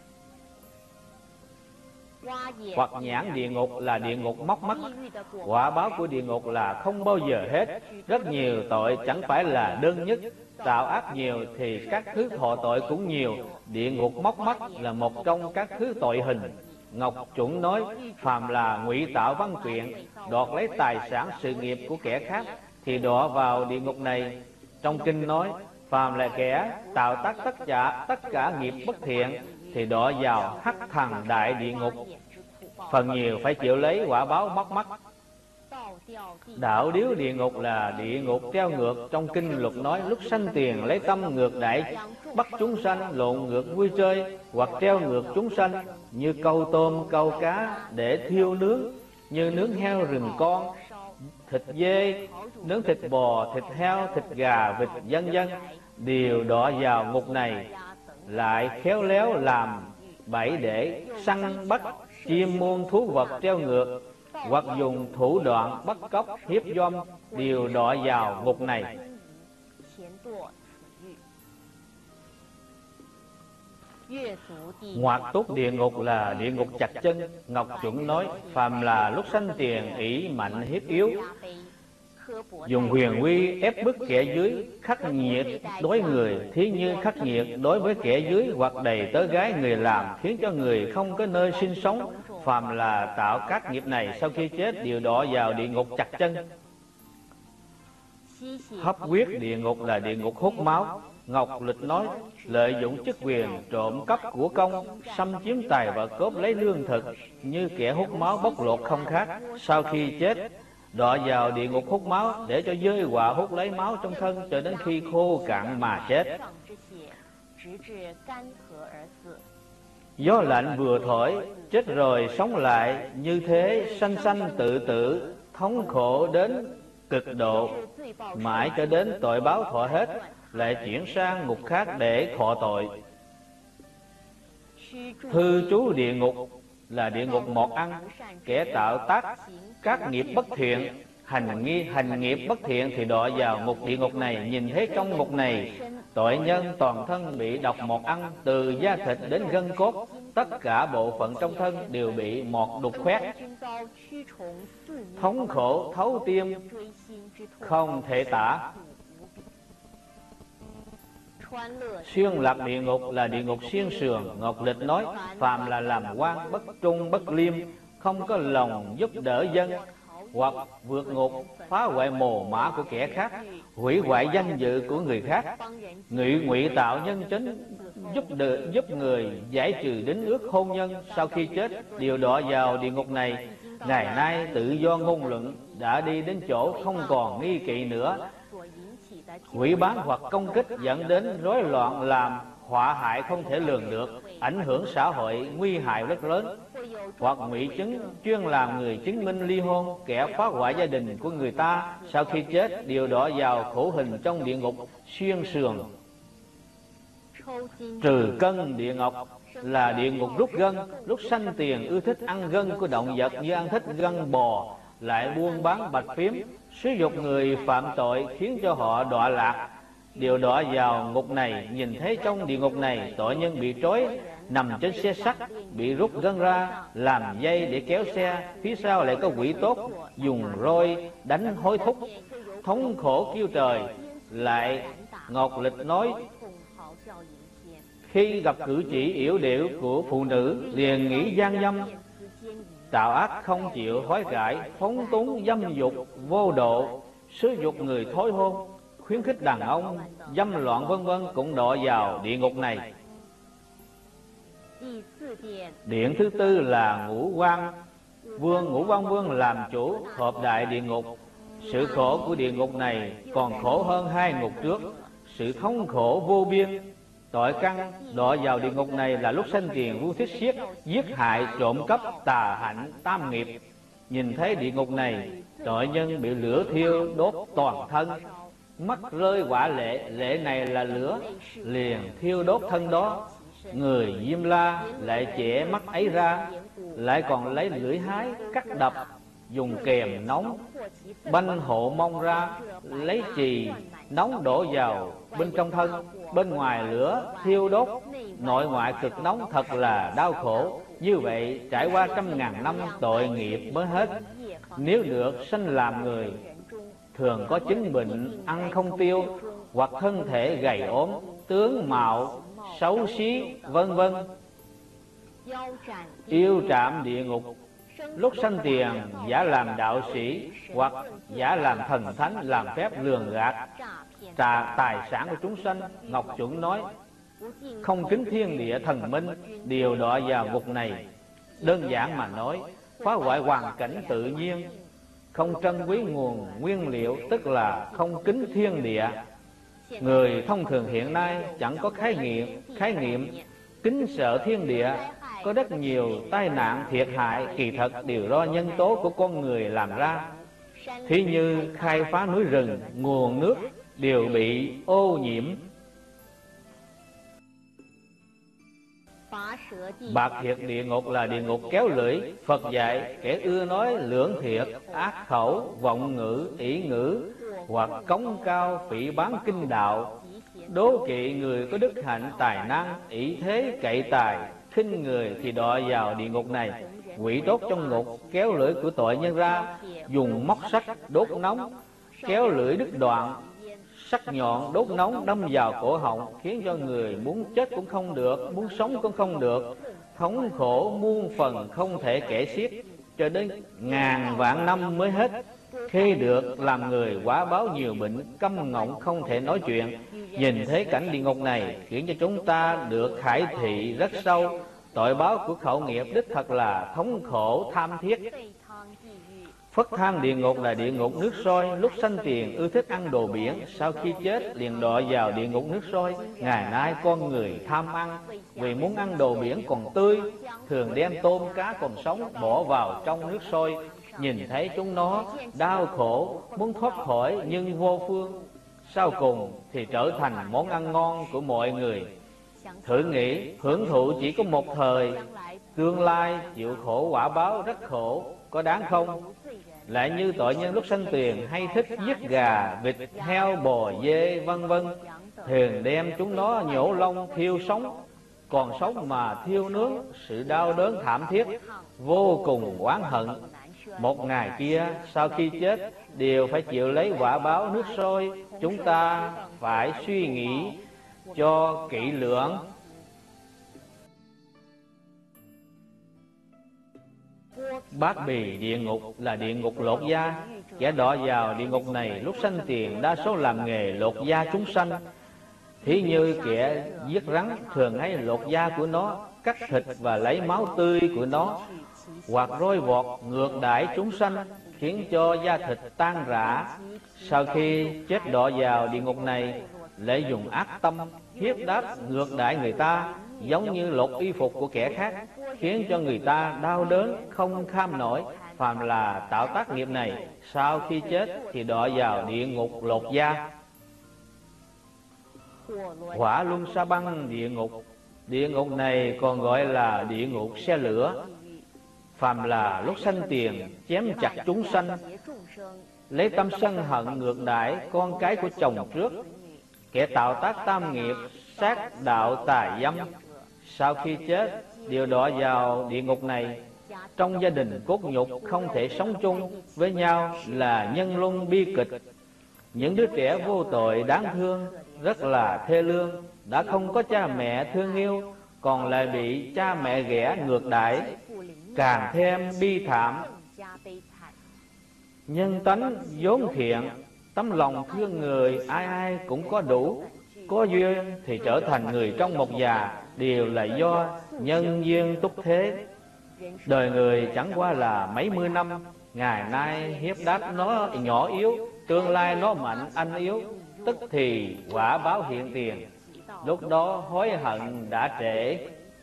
A: Hoặc nhãn địa ngục là địa ngục móc mắt. Quả báo của địa ngục là không bao giờ hết. Rất nhiều tội chẳng phải là đơn nhất. Tạo ác nhiều thì các thứ thọ tội cũng nhiều. Địa ngục móc mắt là một trong các thứ tội hình. Ngọc Chuẩn nói, phàm là ngụy tạo văn kiện, đoạt lấy tài sản sự nghiệp của kẻ khác thì đọa vào địa ngục này. Trong kinh nói, phàm là kẻ tạo tác tất cả nghiệp bất thiện thì đọa vào hắc thần đại địa ngục, phần nhiều phải chịu lấy quả báo móc mắt. Đạo điếu địa ngục là địa ngục treo ngược. Trong kinh Luật nói, lúc sanh tiền lấy tâm ngược đãi bắt chúng sanh lộn ngược vui chơi, hoặc treo ngược chúng sanh như câu tôm câu cá để thiêu nướng, như nướng heo rừng con, thịt dê, nướng thịt bò, thịt heo, thịt gà, vịt vân vân, đều đọa vào ngục này. Lại khéo léo làm bẫy để săn bắt chim muôn thú vật treo ngược, hoặc dùng thủ đoạn bắt cóc hiếp dâm, đều đọa vào ngục này. Ngoạc túc địa ngục là địa ngục chặt chân. Ngọc Chuẩn nói, phàm là lúc sanh tiền ỷ mạnh hiếp yếu, dùng huyền uy ép bức kẻ dưới, khắc nghiệt đối người thí như khắc nghiệt đối với kẻ dưới, hoặc đầy tớ gái người làm, khiến cho người không có nơi sinh sống. Phàm là tạo các nghiệp này, sau khi chết đều đọa vào địa ngục chặt chân. Hấp huyết địa ngục là địa ngục hút máu. Ngọc Lịch nói, lợi dụng chức quyền trộm cắp của công, xâm chiếm tài vật, cướp lấy lương thực, như kẻ hút máu bóc lột không khác. Sau khi chết đọa vào địa ngục hút máu, để cho giới họa hút lấy máu trong thân cho đến khi khô cạn mà chết. Gió lạnh vừa thổi, chết rồi sống lại, như thế sanh sanh tự tử, thống khổ đến cực độ, mãi cho đến tội báo thọ hết, lại chuyển sang ngục khác để thọ tội. Thư trú địa ngục là địa ngục mọt ăn. Kẻ tạo tác các nghiệp bất thiện, hành nghiệp bất thiện thì đọa vào ngục địa ngục này. Nhìn thấy trong ngục này, tội nhân toàn thân bị độc mọt ăn, từ da thịt đến gân cốt, tất cả bộ phận trong thân đều bị mọt đục khoét, thống khổ thấu tim, không thể tả. Xuyên lạc địa ngục là địa ngục xuyên sườn. Ngọc Lịch nói, phàm là làm quan bất trung bất liêm, không có lòng giúp đỡ dân, hoặc vượt ngục phá hoại mồ mã của kẻ khác, hủy hoại danh dự của người khác, ngụy tạo nhân chính, giúp người giải trừ đính ước hôn nhân, sau khi chết đều đọa vào địa ngục này. Ngày nay tự do ngôn luận đã đi đến chỗ không còn nghi kỵ nữa. Hủy bán hoặc công kích dẫn đến rối loạn, làm họa hại không thể lường được, ảnh hưởng xã hội nguy hại rất lớn. Hoặc ngụy chứng chuyên làm người chứng minh ly hôn, kẻ phá hoại gia đình của người ta, sau khi chết đều đọa vào khổ hình trong địa ngục xuyên sườn. Trừ cân địa ngục là địa ngục rút gân. Lúc sanh tiền ưa thích ăn gân của động vật, như ăn thích gân bò, lại buôn bán bạch phím, sử dụng người phạm tội, khiến cho họ đọa lạc, đều đọa vào ngục này. Nhìn thấy trong địa ngục này, tội nhân bị trói nằm trên xe sắt, bị rút gân ra làm dây để kéo xe, phía sau lại có quỷ tốt dùng roi đánh hối thúc, thống khổ kêu trời. Lại Ngọc Lịch nói, khi gặp cử chỉ yểu điệu của phụ nữ liền nghĩ gian dâm, tạo ác không chịu hối cải, phóng túng dâm dục vô độ, sử dụng người thối hôn, khuyến khích đàn ông dâm loạn vân vân, cũng đọa vào địa ngục này. Điện thứ tư là Ngũ Quan Vương. Ngũ Quan Vương làm chủ hợp đại địa ngục. Sự khổ của địa ngục này còn khổ hơn hai ngục trước. Sự thống khổ vô biên. Tội căn đọa vào địa ngục này là lúc sanh tiền vua Thiết Siết giết hại, trộm cắp, tà hạnh, tam nghiệp. Nhìn thấy địa ngục này, tội nhân bị lửa thiêu đốt toàn thân, mắt rơi hỏa lệ, lệ này là lửa, liền thiêu đốt thân đó. Người Diêm La lại chẻ mắt ấy ra, lại còn lấy lưỡi hái cắt đập, dùng kềm nóng banh hộ mông ra, lấy chì nóng đổ vào bên trong thân, bên ngoài lửa thiêu đốt, nội ngoại cực nóng, thật là đau khổ. Như vậy trải qua trăm ngàn năm tội nghiệp mới hết. Nếu được sanh làm người, thường có chứng bệnh ăn không tiêu, hoặc thân thể gầy ốm, tướng mạo xấu xí, vân vân. Yêu trạm địa ngục. Lúc sanh tiền, giả làm đạo sĩ hoặc giả làm thần thánh, làm phép lường gạt tài sản của chúng sanh. Ngọc Chuẩn nói: không kính thiên địa thần minh, đều đọa vào ngục này. Đơn giản mà nói, phá hoại hoàn cảnh tự nhiên, không trân quý nguồn nguyên liệu, tức là không kính thiên địa. Người thông thường hiện nay chẳng có khái niệm kính sợ thiên địa. Có rất nhiều tai nạn thiệt hại kỳ thật đều do nhân tố của con người làm ra. Thí như khai phá núi rừng, nguồn nước đều bị ô nhiễm. Bạc thiệt địa ngục là địa ngục kéo lưỡi. Phật dạy kẻ ưa nói lưỡng thiệt, ác khẩu, vọng ngữ, ỷ ngữ, hoặc cống cao phỉ báng kinh đạo, đố kỵ người có đức hạnh tài năng, ỷ thế cậy tài, khinh người thì đọa vào địa ngục này. Quỷ đốt trong ngục kéo lưỡi của tội nhân ra, dùng móc sắt đốt nóng, kéo lưỡi đứt đoạn, sắc nhọn đốt nóng đâm vào cổ họng, khiến cho người muốn chết cũng không được, muốn sống cũng không được, thống khổ muôn phần không thể kể xiết, cho đến ngàn vạn năm mới hết. Khi được làm người quá báo nhiều bệnh, câm ngọng không thể nói chuyện. Nhìn thấy cảnh địa ngục này khiến cho chúng ta được khải thị rất sâu. Tội báo của khẩu nghiệp đích thật là thống khổ tham thiết. Phất thang địa ngục là địa ngục nước sôi. Lúc sanh tiền ưa thích ăn đồ biển, sau khi chết liền đọa vào địa ngục nước sôi. Ngày nay con người tham ăn, vì muốn ăn đồ biển còn tươi, thường đem tôm cá còn sống bỏ vào trong nước sôi. Nhìn thấy chúng nó đau khổ, muốn thoát khỏi nhưng vô phương, sau cùng thì trở thành món ăn ngon của mọi người. Thử nghĩ, hưởng thụ chỉ có một thời, tương lai chịu khổ quả báo rất khổ, có đáng không? Lại như tội nhân lúc sanh tiền hay thích giết gà, vịt, heo, bò, dê, vân vân, thường đem chúng nó nhổ lông thiêu sống, còn sống mà thiêu nướng, sự đau đớn thảm thiết, vô cùng oán hận. Một ngày kia sau khi chết đều phải chịu lấy quả báo nước sôi. Chúng ta phải suy nghĩ cho kỹ lưỡng. Bát bì địa ngục là địa ngục lột da. Kẻ đọa vào địa ngục này lúc sanh tiền đa số làm nghề lột da chúng sanh. Thí như kẻ giết rắn thường hay lột da của nó, cắt thịt và lấy máu tươi của nó, hoặc roi vọt ngược đãi chúng sanh, khiến cho da thịt tan rã. Sau khi chết đọa vào địa ngục này, lại dùng ác tâm hiếp đáp ngược đãi người ta, giống như lột y phục của kẻ khác, khiến cho người ta đau đớn không kham nổi. Phàm là tạo tác nghiệp này, sau khi chết thì đọa vào địa ngục lột da. Hỏa luân sa băng địa ngục. Địa ngục này còn gọi là địa ngục xe lửa. Phàm là lúc sanh tiền chém chặt chúng sanh, lấy tâm sân hận ngược đãi con cái của chồng trước, kẻ tạo tác tam nghiệp sát đạo tà dâm, sau khi chết đều đọa vào địa ngục này. Trong gia đình cốt nhục không thể sống chung với nhau là nhân luân bi kịch. Những đứa trẻ vô tội đáng thương, rất là thê lương, đã không có cha mẹ thương yêu, còn lại bị cha mẹ ghẻ ngược đãi, càng thêm bi thảm. Nhân tánh vốn thiện, tấm lòng thương người ai ai cũng có đủ, có duyên thì trở thành người trong một nhà, đều là do nhân duyên túc thế. Đời người chẳng qua là mấy mươi năm, ngày nay hiếp đáp nó nhỏ yếu, tương lai nó mạnh anh yếu, tức thì quả báo hiện tiền, lúc đó hối hận đã trễ.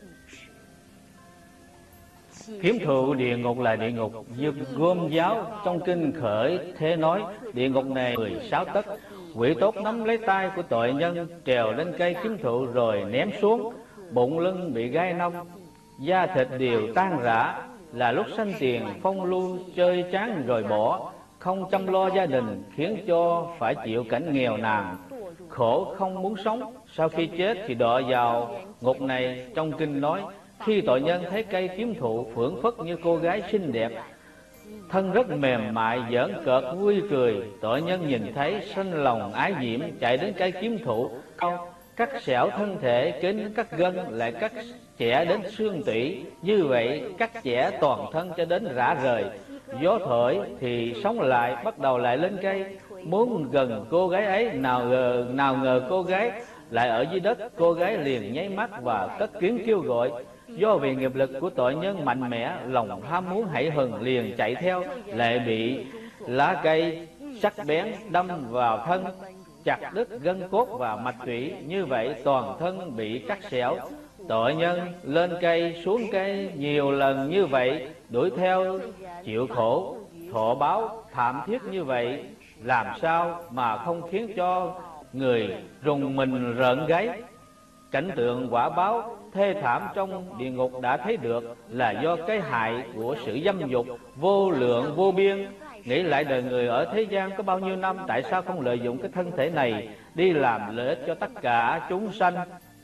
A: Kiếm thụ địa ngục là địa ngục như gom giáo trong kinh Khởi Thế nói. Địa ngục này 16 tấc, quỷ tốt nắm lấy tay của tội nhân, trèo lên cây kiếm thụ rồi ném xuống, bụng lưng bị gai nông, da thịt đều tan rã, là lúc sanh tiền phong lưu chơi chán rồi bỏ, không chăm lo gia đình, khiến cho phải chịu cảnh nghèo nàn, khổ không muốn sống. Sau khi chết thì đọa vào ngục này. Trong kinh nói, khi tội nhân thấy cây kiếm thụ phưởng phất như cô gái xinh đẹp, thân rất mềm mại, giỡn cợt vui cười, tội nhân nhìn thấy sanh lòng ái diễm, chạy đến cây kiếm thụ cắt xẻo thân thể, kính cắt gân, lại cắt chẻ đến xương tủy, như vậy cắt chẻ toàn thân cho đến rã rời. Gió thổi thì sống lại, bắt đầu lại lên cây, muốn gần cô gái ấy, nào ngờ cô gái lại ở dưới đất. Cô gái liền nháy mắt và cất tiếng kêu gọi. Do vì nghiệp lực của tội nhân mạnh mẽ, lòng ham muốn hãi hừng liền chạy theo, lại bị lá cây sắc bén đâm vào thân, chặt đứt gân cốt và mạch tủy, như vậy toàn thân bị cắt xẻo. Tội nhân lên cây xuống cây nhiều lần như vậy, đuổi theo chịu khổ, thọ báo thảm thiết như vậy, làm sao mà không khiến cho người rùng mình rợn gáy. Cảnh tượng quả báo thê thảm trong địa ngục đã thấy được, là do cái hại của sự dâm dục vô lượng vô biên. Nghĩ lại đời người ở thế gian có bao nhiêu năm, tại sao không lợi dụng cái thân thể này đi làm lợi ích cho tất cả chúng sanh.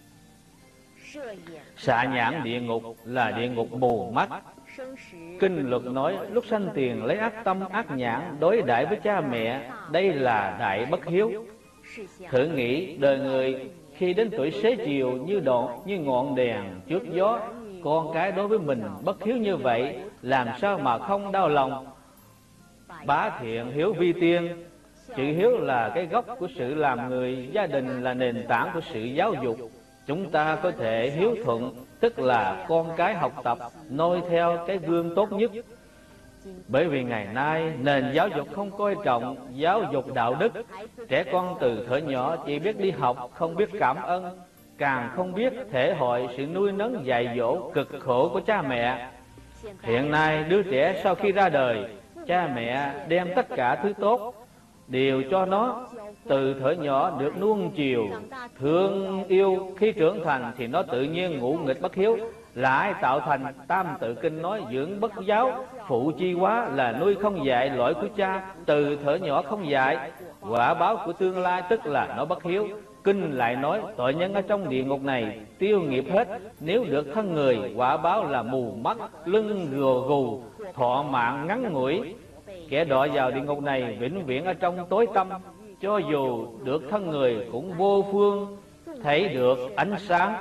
A: Xạ nhãn địa ngục là địa ngục mù mắt. Kinh luật nói, lúc sanh tiền lấy ác tâm ác nhãn đối đãi với cha mẹ, đây là đại bất hiếu. Thử nghĩ đời người khi đến tuổi xế chiều như ngọn đèn trước gió, con cái đối với mình bất hiếu như vậy, làm sao mà không đau lòng. Bá thiện hiếu vi tiên. Chữ hiếu là cái gốc của sự làm người, gia đình là nền tảng của sự giáo dục. Chúng ta có thể hiếu thuận, tức là con cái học tập noi theo cái gương tốt nhất. Bởi vì ngày nay nền giáo dục không coi trọng giáo dục đạo đức, trẻ con từ thuở nhỏ chỉ biết đi học, không biết cảm ơn, càng không biết thể hội sự nuôi nấng dạy dỗ cực khổ của cha mẹ. Hiện nay đứa trẻ sau khi ra đời, cha mẹ đem tất cả thứ tốt đều cho nó, từ thuở nhỏ được nuông chiều, thương yêu. Khi trưởng thành thì nó tự nhiên ngũ nghịch bất hiếu. Là ai tạo thành? Tam Tự Kinh nói, dưỡng bất giáo, phụ chi quá, là nuôi không dạy lỗi của cha, từ thuở nhỏ không dạy, quả báo của tương lai tức là nó bất hiếu. Kinh lại nói, tội nhân ở trong địa ngục này tiêu nghiệp hết, nếu được thân người, quả báo là mù mắt, lưng gù gù, thọ mạng ngắn ngủi. Kẻ đọa vào địa ngục này vĩnh viễn ở trong tối tăm, cho dù được thân người cũng vô phương thấy được ánh sáng.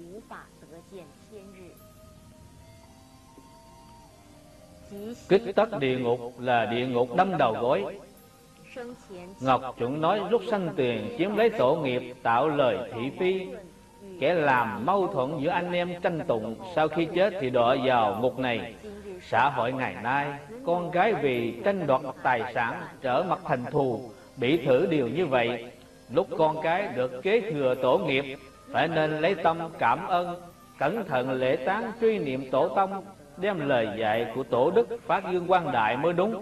A: Kích tất địa ngục là địa ngục đâm đầu gối. Ngọc Chuẩn nói, lúc sanh tiền chiếm lấy tổ nghiệp, tạo lời thị phi, kẻ làm mâu thuẫn giữa anh em tranh tụng, sau khi chết thì đọa vào ngục này. Xã hội ngày nay, con cái vì tranh đoạt tài sản trở mặt thành thù, bị thử điều như vậy. Lúc con cái được kế thừa tổ nghiệp, phải nên lấy tâm cảm ơn, cẩn thận lễ táng, truy niệm tổ tông, đem lời dạy của tổ đức phát dương quang đại mới đúng.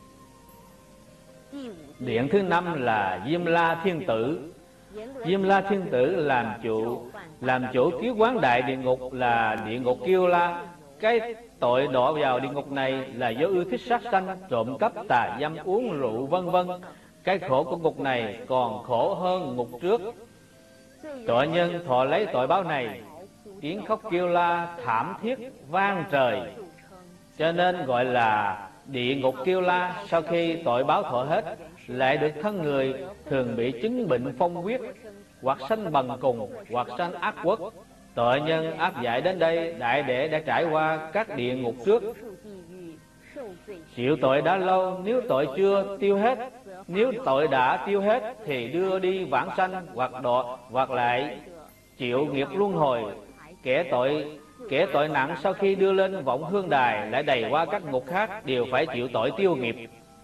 A: Điện thứ 5 là Diêm La Thiên Tử. Diêm La Thiên Tử làm chủ kiếu quán đại địa ngục là địa ngục Kiêu La. Cái tội đọa vào địa ngục này là do ưa thích sát sanh, trộm cắp, tà dâm, uống rượu vân vân. Cái khổ của ngục này còn khổ hơn ngục trước. Tội nhân thọ lấy tội báo này, tiếng khóc kêu la thảm thiết vang trời, cho nên gọi là địa ngục Kiêu La. Sau khi tội báo thọ hết, lại được thân người, thường bị chứng bệnh phong huyết, hoặc sanh bần cùng, hoặc sanh ác quốc. Tội nhân áp giải đến đây, đại đệ đã trải qua các địa ngục trước, chịu tội đã lâu. Nếu tội chưa tiêu hết, nếu tội đã tiêu hết thì đưa đi vãng sanh, hoặc lại chịu nghiệp luân hồi, Kẻ tội nặng sau khi đưa lên vọng hương đài lại đầy qua các ngục khác đều phải chịu tội tiêu nghiệp.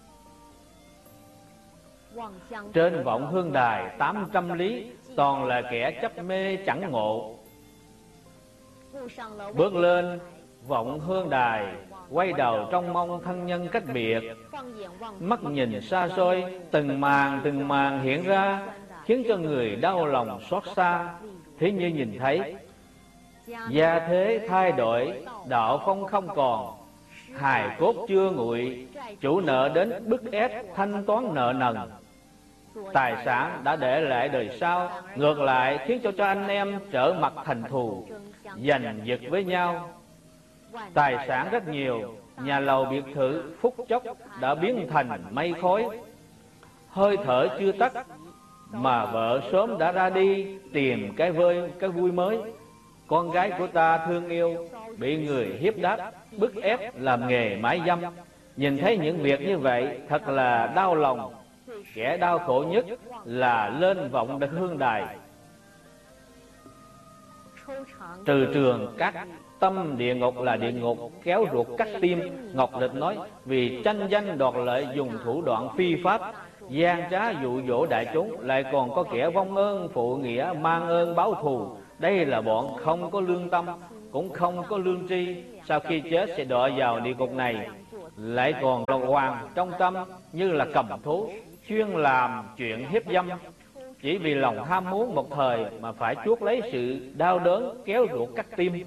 A: Trên vọng hương đài 800 lý toàn là kẻ chấp mê chẳng ngộ. Bước lên vọng hương đài, quay đầu trông mong thân nhân cách biệt, mắt nhìn xa xôi, từng màn hiện ra, khiến cho người đau lòng xót xa. Thế như nhìn thấy gia thế thay đổi, đạo phong không còn, hài cốt chưa nguội, chủ nợ đến bức ép thanh toán nợ nần. Tài sản đã để lại đời sau, ngược lại khiến cho anh em trở mặt thành thù, giành giật với nhau. Tài sản rất nhiều, nhà lầu biệt thự phút chốc đã biến thành mây khói. Hơi thở chưa tắt mà vợ sớm đã ra đi tìm cái vui mới. Con gái của ta thương yêu bị người hiếp đáp, bức ép làm nghề mãi dâm. Nhìn thấy những việc như vậy thật là đau lòng. Kẻ đau khổ nhất là lên vọng hương đài. Từ trường các tâm địa ngục là địa ngục kéo ruột cắt tim. Ngọc Lịch nói vì tranh danh đoạt lợi, dùng thủ đoạn phi pháp, gian trá dụ dỗ đại chúng, lại còn có kẻ vong ơn phụ nghĩa, mang ơn báo thù. Đây là bọn không có lương tâm, cũng không có lương tri. Sau khi chết sẽ đọa vào địa ngục này, lại còn là hoàng trong tâm như là cầm thú, chuyên làm chuyện hiếp dâm. Chỉ vì lòng ham muốn một thời mà phải chuốc lấy sự đau đớn kéo ruột cắt tim.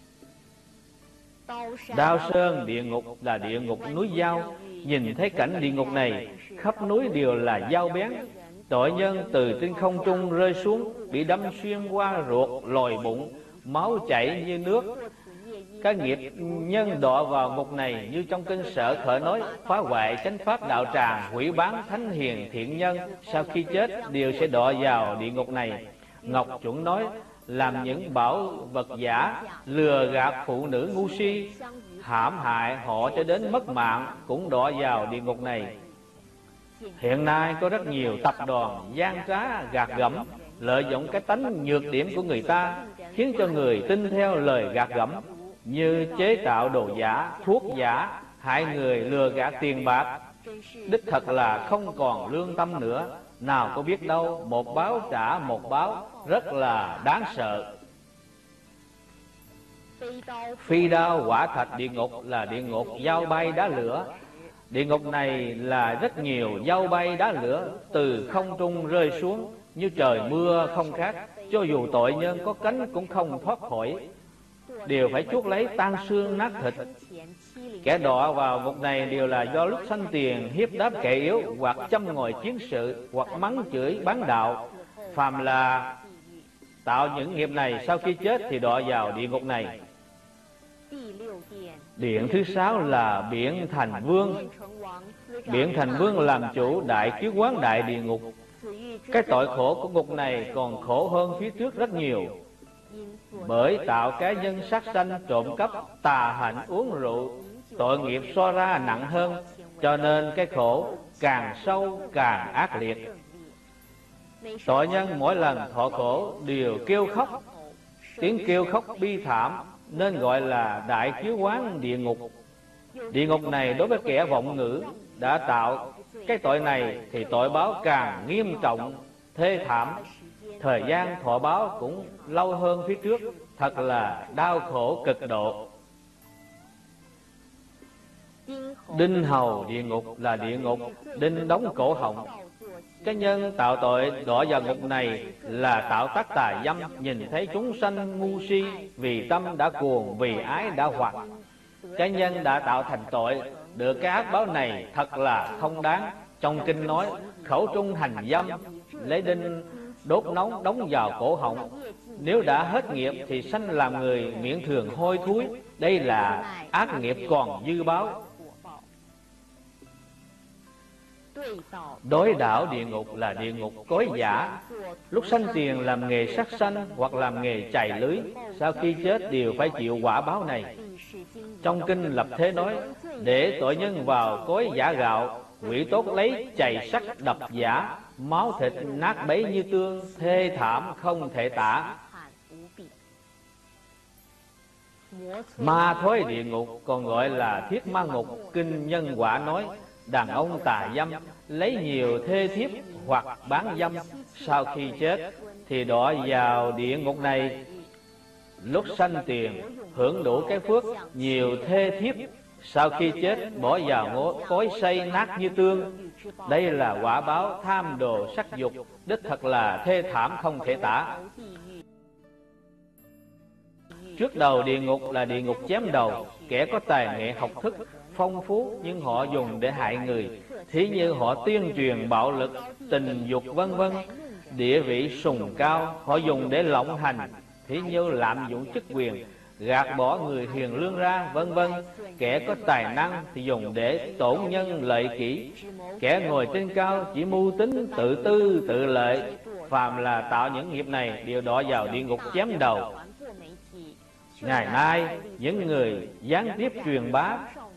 A: Đao Sơn địa ngục là địa ngục núi dao. Nhìn thấy cảnh địa ngục này, khắp núi đều là dao bén. Tội nhân từ trên không trung rơi xuống, bị đâm xuyên qua ruột, lồi bụng, máu chảy như nước. Các nghiệp nhân đọa vào ngục này như trong kinh Sở Khởi nói, phá hoại chánh pháp đạo tràng, hủy bán thánh hiền thiện nhân, sau khi chết đều sẽ đọa vào địa ngục này. Ngọc Chuẩn nói làm những bảo vật giả, lừa gạt phụ nữ ngu si, hãm hại họ cho đến mất mạng, cũng đọa vào địa ngục này. Hiện nay có rất nhiều tập đoàn gian trá gạt gẫm, lợi dụng cái tánh nhược điểm của người ta, khiến cho người tin theo lời gạt gẫm, như chế tạo đồ giả, thuốc giả, hại người, lừa gạt tiền bạc. Đích thật là không còn lương tâm nữa. Nào có biết đâu, một báo trả một báo, rất là đáng sợ. Phi đao quả thạch địa ngục là địa ngục dao bay đá lửa. Địa ngục này là rất nhiều dao bay đá lửa từ không trung rơi xuống, như trời mưa không khác. Cho dù tội nhân có cánh cũng không thoát khỏi, đều phải chuốc lấy tan xương nát thịt. Kẻ đọa vào ngục này đều là do lúc sanh tiền hiếp đáp kẻ yếu, hoặc châm ngòi chiến sự, hoặc mắng chửi bán đạo. Phàm là tạo những nghiệp này, sau khi chết thì đọa vào địa ngục này. Điện thứ 6 là Biển Thành Vương. Biển Thành Vương làm chủ đại kiết quán đại địa ngục. Cái tội khổ của ngục này còn khổ hơn phía trước rất nhiều. Bởi tạo cái nhân sát sanh, trộm cắp, tà hạnh, uống rượu, tội nghiệp so ra nặng hơn, cho nên cái khổ càng sâu càng ác liệt. Tội nhân mỗi lần thọ khổ đều kêu khóc, tiếng kêu khóc bi thảm, nên gọi là đại kiết quán địa ngục. Địa ngục này đối với kẻ vọng ngữ đã tạo cái tội này thì tội báo càng nghiêm trọng, thê thảm. Thời gian thọ báo cũng lâu hơn phía trước, thật là đau khổ cực độ. Đinh hầu địa ngục là địa ngục đinh đóng cổ họng. Cái nhân tạo tội đọa vào ngục này là tạo tác tà dâm. Nhìn thấy chúng sanh ngu si, vì tâm đã cuồng, vì ái đã hoặc. Cái nhân đã tạo thành tội, được cái ác báo này thật là không đáng. Trong kinh nói khẩu trung hành dâm, lấy đinh đốt nóng đóng vào cổ họng. Nếu đã hết nghiệp thì sanh làm người miệng thường hôi thối. Đây là ác nghiệp còn dư báo. Đối đảo địa ngục là địa ngục cối giả. Lúc sanh tiền làm nghề sát sanh hoặc làm nghề chài lưới, sau khi chết đều phải chịu quả báo này. Trong kinh Lập Thế nói, để tội nhân vào cối giả gạo, quỷ tốt lấy chày sắt đập giả, máu thịt nát bấy như tương, thê thảm không thể tả. Ma thối địa ngục còn gọi là thiết ma ngục. Kinh Nhân Quả nói, đàn ông tà dâm lấy nhiều thê thiếp hoặc bán dâm, sau khi chết thì đọa vào địa ngục này. Lúc sanh tiền hưởng đủ cái phước nhiều thê thiếp, sau khi chết bỏ vào cối xay nát như tương. Đây là quả báo tham đồ sắc dục, đích thật là thê thảm không thể tả. Trước đầu địa ngục là địa ngục chém đầu. Kẻ có tài nghệ học thức phong phú nhưng họ dùng để hại người, thí như họ tuyên truyền bạo lực, tình dục vân vân. Địa vị sùng cao họ dùng để lộng hành, thí như lạm dụng chức quyền, gạt bỏ người hiền lương ra vân vân. Kẻ có tài năng thì dùng để tổn nhân lợi kỷ. Kẻ ngồi trên cao chỉ mưu tính tự tư tự lợi. Phàm là tạo những nghiệp này đều đọa vào địa ngục chém đầu. Ngày nay những người gián tiếp truyền bá,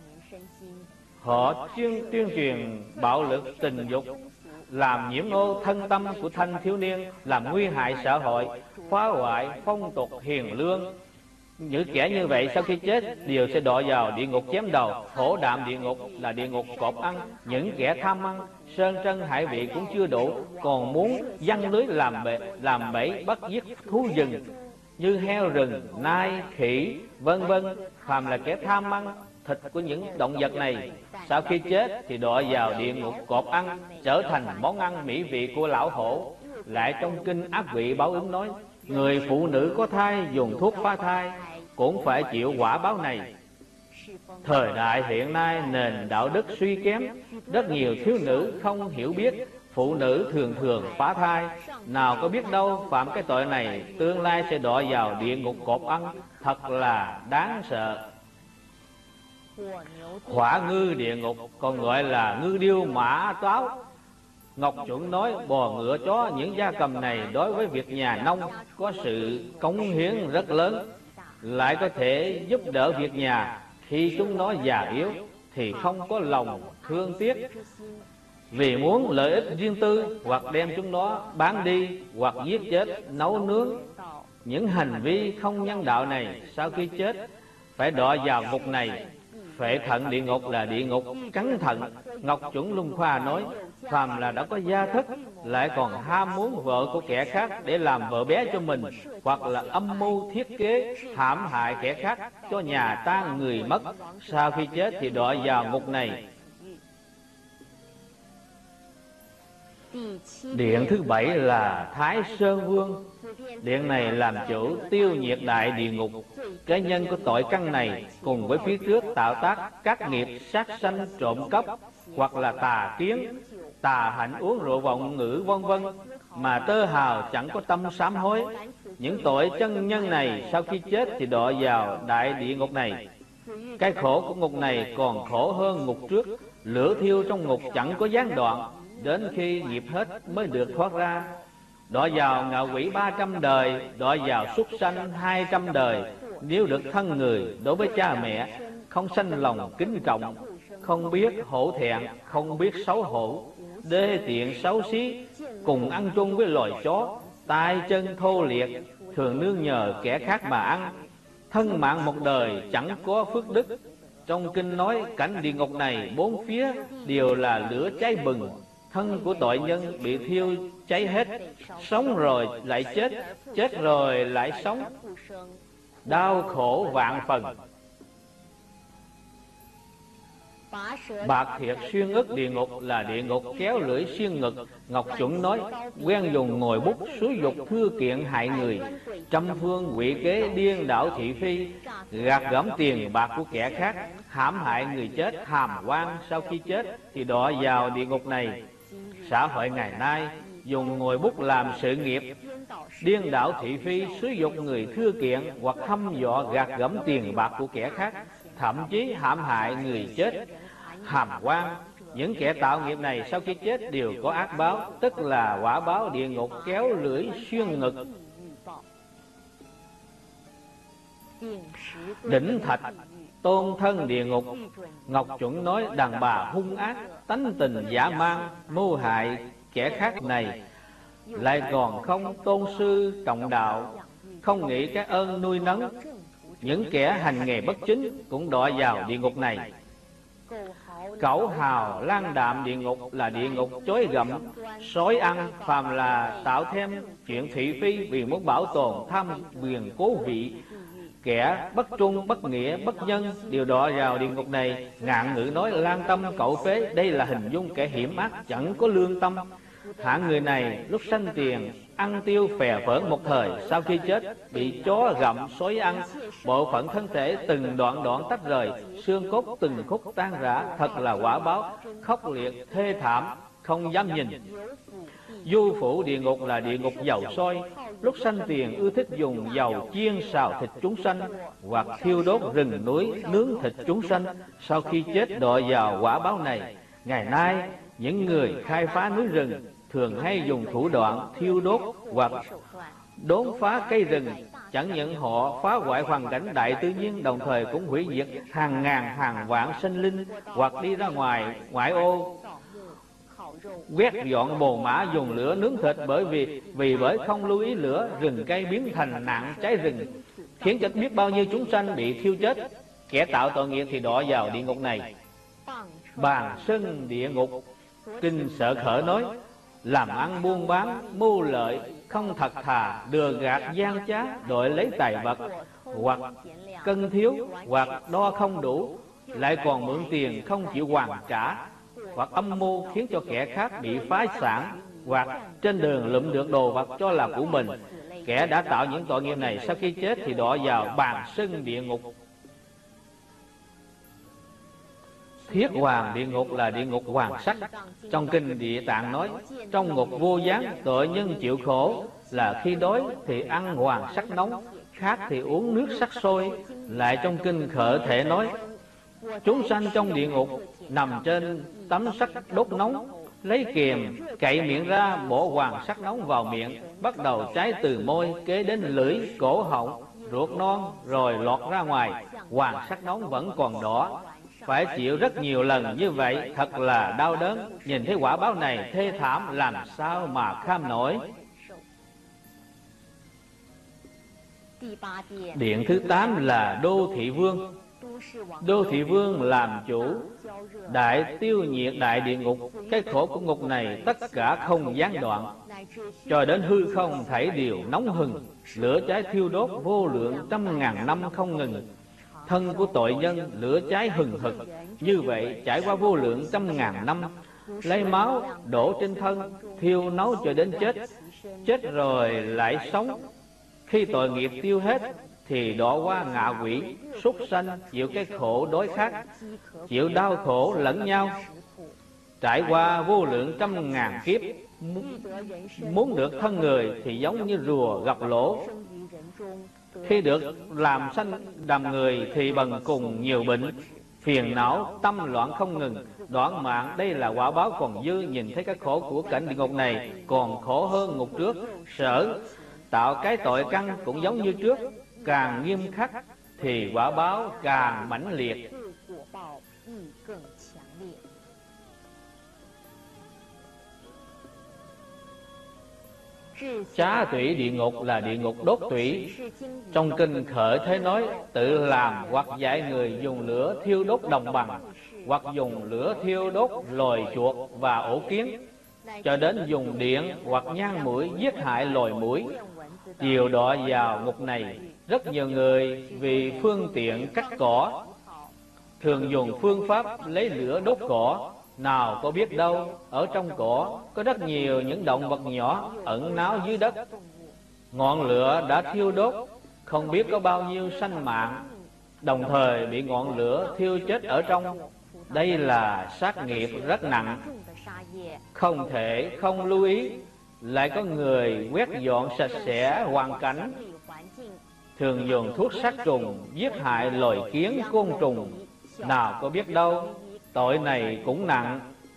A: họ tuyên truyền bạo lực tình dục, làm nhiễm ô thân tâm của thanh thiếu niên, làm nguy hại xã hội, phá hoại phong tục hiền lương. Những kẻ như vậy sau khi chết đều sẽ đọa vào địa ngục chém đầu. Thổ đạm địa ngục là địa ngục cọp ăn. Những kẻ tham ăn sơn trân hải vị cũng chưa đủ, còn muốn giăng lưới làm bẫy bắt giết thú rừng như heo rừng, nai, khỉ vân vân. Phàm là kẻ tham ăn thịt của những động vật này, sau khi chết thì đọa vào địa ngục cọp ăn, trở thành món ăn mỹ vị của lão hổ. Lại trong kinh Ác Vị Báo Ứng nói, người phụ nữ có thai dùng thuốc phá thai cũng phải chịu quả báo này. Thời đại hiện nay nền đạo đức suy kém, rất nhiều thiếu nữ không hiểu biết, phụ nữ thường thường phá thai. Nào có biết đâu phạm cái tội này tương lai sẽ đọa vào địa ngục cọp ăn, thật là đáng sợ. Hỏa ngư địa ngục còn gọi là ngư điêu mã táo. Ngọc Chuẩn nói bò ngựa chó những gia cầm này đối với việc nhà nông có sự cống hiến rất lớn, lại có thể giúp đỡ việc nhà. Khi chúng nó già yếu thì không có lòng thương tiếc, vì muốn lợi ích riêng tư, hoặc đem chúng nó bán đi, hoặc giết chết, nấu nướng. Những hành vi không nhân đạo này sau khi chết phải đọa vào ngục này. Phệ thận địa ngục là địa ngục cắn thận. Ngọc Chuẩn Luân Khoa nói, phàm là đã có gia thất lại còn ham muốn vợ của kẻ khác để làm vợ bé cho mình, hoặc là âm mưu thiết kế hãm hại kẻ khác cho nhà tan người mất, sau khi chết thì đọa vào ngục này. Điện thứ 7 là Thái Sơn Vương. Điện này làm chủ tiêu nhiệt đại địa ngục. Cái nhân của tội căn này cùng với phía trước tạo tác các nghiệp sát sanh, trộm cắp, hoặc là tà kiến, tà hạnh, uống rượu vọng ngữ vân vân, mà tơ hào chẳng có tâm sám hối. Những tội chân nhân này sau khi chết thì đọa vào đại địa ngục này. Cái khổ của ngục này còn khổ hơn ngục trước. Lửa thiêu trong ngục chẳng có gián đoạn, đến khi nghiệp hết mới được thoát ra. Đọa vào ngạ quỷ 300 đời, đọa vào súc sanh 200 đời. Nếu được thân người đối với cha mẹ, không sanh lòng kính trọng, không biết hổ thẹn, không biết xấu hổ, đê tiện xấu xí, cùng ăn chung với loài chó, tay chân thô liệt, thường nương nhờ kẻ khác mà ăn, thân mạng một đời chẳng có phước đức. Trong kinh nói cảnh địa ngục này bốn phía đều là lửa cháy bừng, thân của tội nhân bị thiêu cháy hết, sống rồi lại chết, chết rồi lại sống, đau khổ vạn phần. Bạc thiệt xuyên ức địa ngục là địa ngục kéo lưỡi xuyên ngực. Ngọc Chuẩn nói, quen dùng ngồi bút xúi dục thưa kiện hại người, trăm phương quỷ kế điên đảo thị phi, gạt gẫm tiền bạc của kẻ khác, hãm hại người chết, hàm oan sau khi chết thì đọa vào địa ngục này. Xã hội ngày nay dùng ngồi bút làm sự nghiệp, điên đảo thị phi, xúi dục người thưa kiện hoặc hăm dọa gạt gẫm tiền bạc của kẻ khác, thậm chí hãm hại người chết, hàm oan. Những kẻ tạo nghiệp này sau khi chết đều có ác báo, tức là quả báo địa ngục kéo lưỡi xuyên ngực. Đỉnh thạch tôn thân địa ngục. Ngọc Chuẩn nói đàn bà hung ác, tánh tình dã man, mưu hại kẻ khác này, lại còn không tôn sư trọng đạo, không nghĩ cái ơn nuôi nấng, Những kẻ hành nghề bất chính cũng đọa vào địa ngục này. Cẩu hào lang đạm địa ngục là địa ngục chói gặm, sói ăn, phàm là tạo thêm chuyện thị phi vì muốn bảo tồn tham quyền cố vị. Kẻ bất trung, bất nghĩa, bất nhân đều đọa vào địa ngục này. Ngạn ngữ nói lang tâm cẩu phế, đây là hình dung kẻ hiểm ác chẳng có lương tâm. Hạng người này lúc sanh tiền ăn tiêu phè phỡn một thời, sau khi chết bị chó gặm, sói ăn, bộ phận thân thể từng đoạn đoạn tách rời, xương cốt từng khúc tan rã, thật là quả báo khốc liệt thê thảm không dám nhìn. Du phủ địa ngục là địa ngục dầu sôi, lúc sanh tiền ưa thích dùng dầu chiên xào thịt chúng sanh, hoặc thiêu đốt rừng núi nướng thịt chúng sanh. Sau khi chết đọa vào quả báo này. Ngày nay những người khai phá núi rừng thường hay dùng thủ đoạn thiêu đốt hoặc đốn phá cây rừng. Chẳng những họ phá hoại hoàn cảnh đại tự nhiên, đồng thời cũng hủy diệt hàng ngàn hàng vạn sinh linh, hoặc đi ra ngoài ngoại ô quét dọn mồ mã dùng lửa nướng thịt, bởi không lưu ý lửa, rừng cây biến thành nạn cháy rừng, khiến cho biết bao nhiêu chúng sanh bị thiêu chết. Kẻ tạo tội nghiệp thì đọa vào địa ngục này. Bàn sân địa ngục, kinh Sợ Khởi nói: làm ăn buôn bán mưu lợi, không thật thà, lừa gạt gian trá, đội lấy tài vật, hoặc cân thiếu, hoặc đo không đủ, lại còn mượn tiền không chịu hoàn trả, hoặc âm mưu khiến cho kẻ khác bị phá sản, hoặc trên đường lụm được đồ vật cho là của mình. Kẻ đã tạo những tội nghiệp này sau khi chết thì đọa vào bàn sân địa ngục. Thiết hoàng địa ngục là địa ngục hoàng sắc. Trong kinh Địa Tạng nói: trong ngục vô gián, tội nhân chịu khổ là khi đói thì ăn hoàng sắc nóng, khát thì uống nước sắc sôi. Lại trong kinh Khởi Thể nói: chúng sanh trong địa ngục nằm trên tấm sắt đốt nóng, lấy kiềm cậy miệng ra, bổ hoàng sắc nóng vào miệng, bắt đầu cháy từ môi kế đến lưỡi, cổ họng, ruột non, rồi lọt ra ngoài. Hoàng sắc nóng vẫn còn đỏ, phải chịu rất nhiều lần như vậy, thật là đau đớn. Nhìn thấy quả báo này thê thảm, làm sao mà kham nổi. Điện thứ 8 là Đô Thị Vương. Đô Thị Vương làm chủ, đại tiêu nhiệt đại địa ngục. Cái khổ của ngục này tất cả không gián đoạn, cho đến hư không thảy đều nóng hừng, lửa cháy thiêu đốt vô lượng trăm ngàn năm không ngừng. Thân của tội nhân lửa cháy hừng hực, như vậy trải qua vô lượng trăm ngàn năm, lấy máu đổ trên thân, thiêu nấu cho đến chết. Chết rồi lại sống. Khi tội nghiệp tiêu hết thì đọa qua ngạ quỷ, súc sanh, chịu cái khổ đói khát, chịu đau khổ lẫn nhau, trải qua vô lượng trăm ngàn kiếp. Muốn được thân người thì giống như rùa gặp lỗ, khi được làm sanh đầm người thì bần cùng nhiều bệnh, phiền não tâm loạn không ngừng, đoạn mạng. Đây là quả báo còn dư. Nhìn thấy cái khổ của cảnh địa ngục này còn khổ hơn ngục trước. Sở tạo cái tội căn cũng giống như trước, càng nghiêm khắc thì quả báo càng mãnh liệt. Trá tủy địa ngục là địa ngục đốt tủy. Trong kinh Khởi Thế nói: tự làm hoặc dạy người dùng lửa thiêu đốt đồng bằng, hoặc dùng lửa thiêu đốt loài chuột và ổ kiến, cho đến dùng điện hoặc nhang mũi giết hại loài muỗi, đều đọa vào ngục này. Rất nhiều người vì phương tiện cắt cỏ thường dùng phương pháp lấy lửa đốt cỏ. Nào có biết đâu, ở trong cỏ có rất nhiều những động vật nhỏ ẩn náu dưới đất. Ngọn lửa đã thiêu đốt không biết có bao nhiêu sanh mạng, đồng thời bị ngọn lửa thiêu chết ở trong. Đây là sát nghiệp rất nặng, không thể không lưu ý. Lại có người quét dọn sạch sẽ hoàn cảnh, thường dùng thuốc sát trùng giết hại loài kiến côn trùng. Nào có biết đâu, tội này cũng nặng.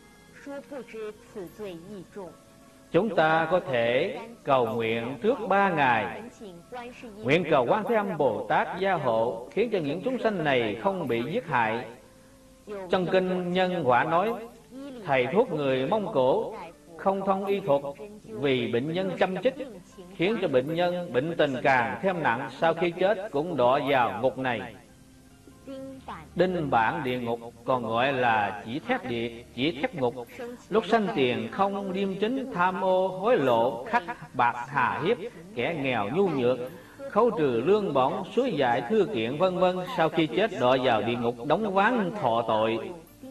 A: Chúng ta có thể cầu nguyện trước 3 ngày, nguyện cầu Quan Thế Âm Bồ Tát gia hộ, khiến cho những chúng sanh này không bị giết hại. Trong kinh Nhân Quả nói: thầy thuốc người Mông Cổ không thông y thuật, vì bệnh nhân chăm chích, khiến cho bệnh nhân bệnh tình càng thêm nặng, sau khi chết cũng đọa vào ngục này. Đinh bản địa ngục còn gọi là chỉ thép ngục. Lúc sanh tiền không liêm chính, tham ô hối lộ, khắc bạc hà hiếp kẻ nghèo nhu nhược, khấu trừ lương bổng, suối dại thư kiện vân vân. Sau khi chết đọa vào địa ngục đóng ván thọ tội.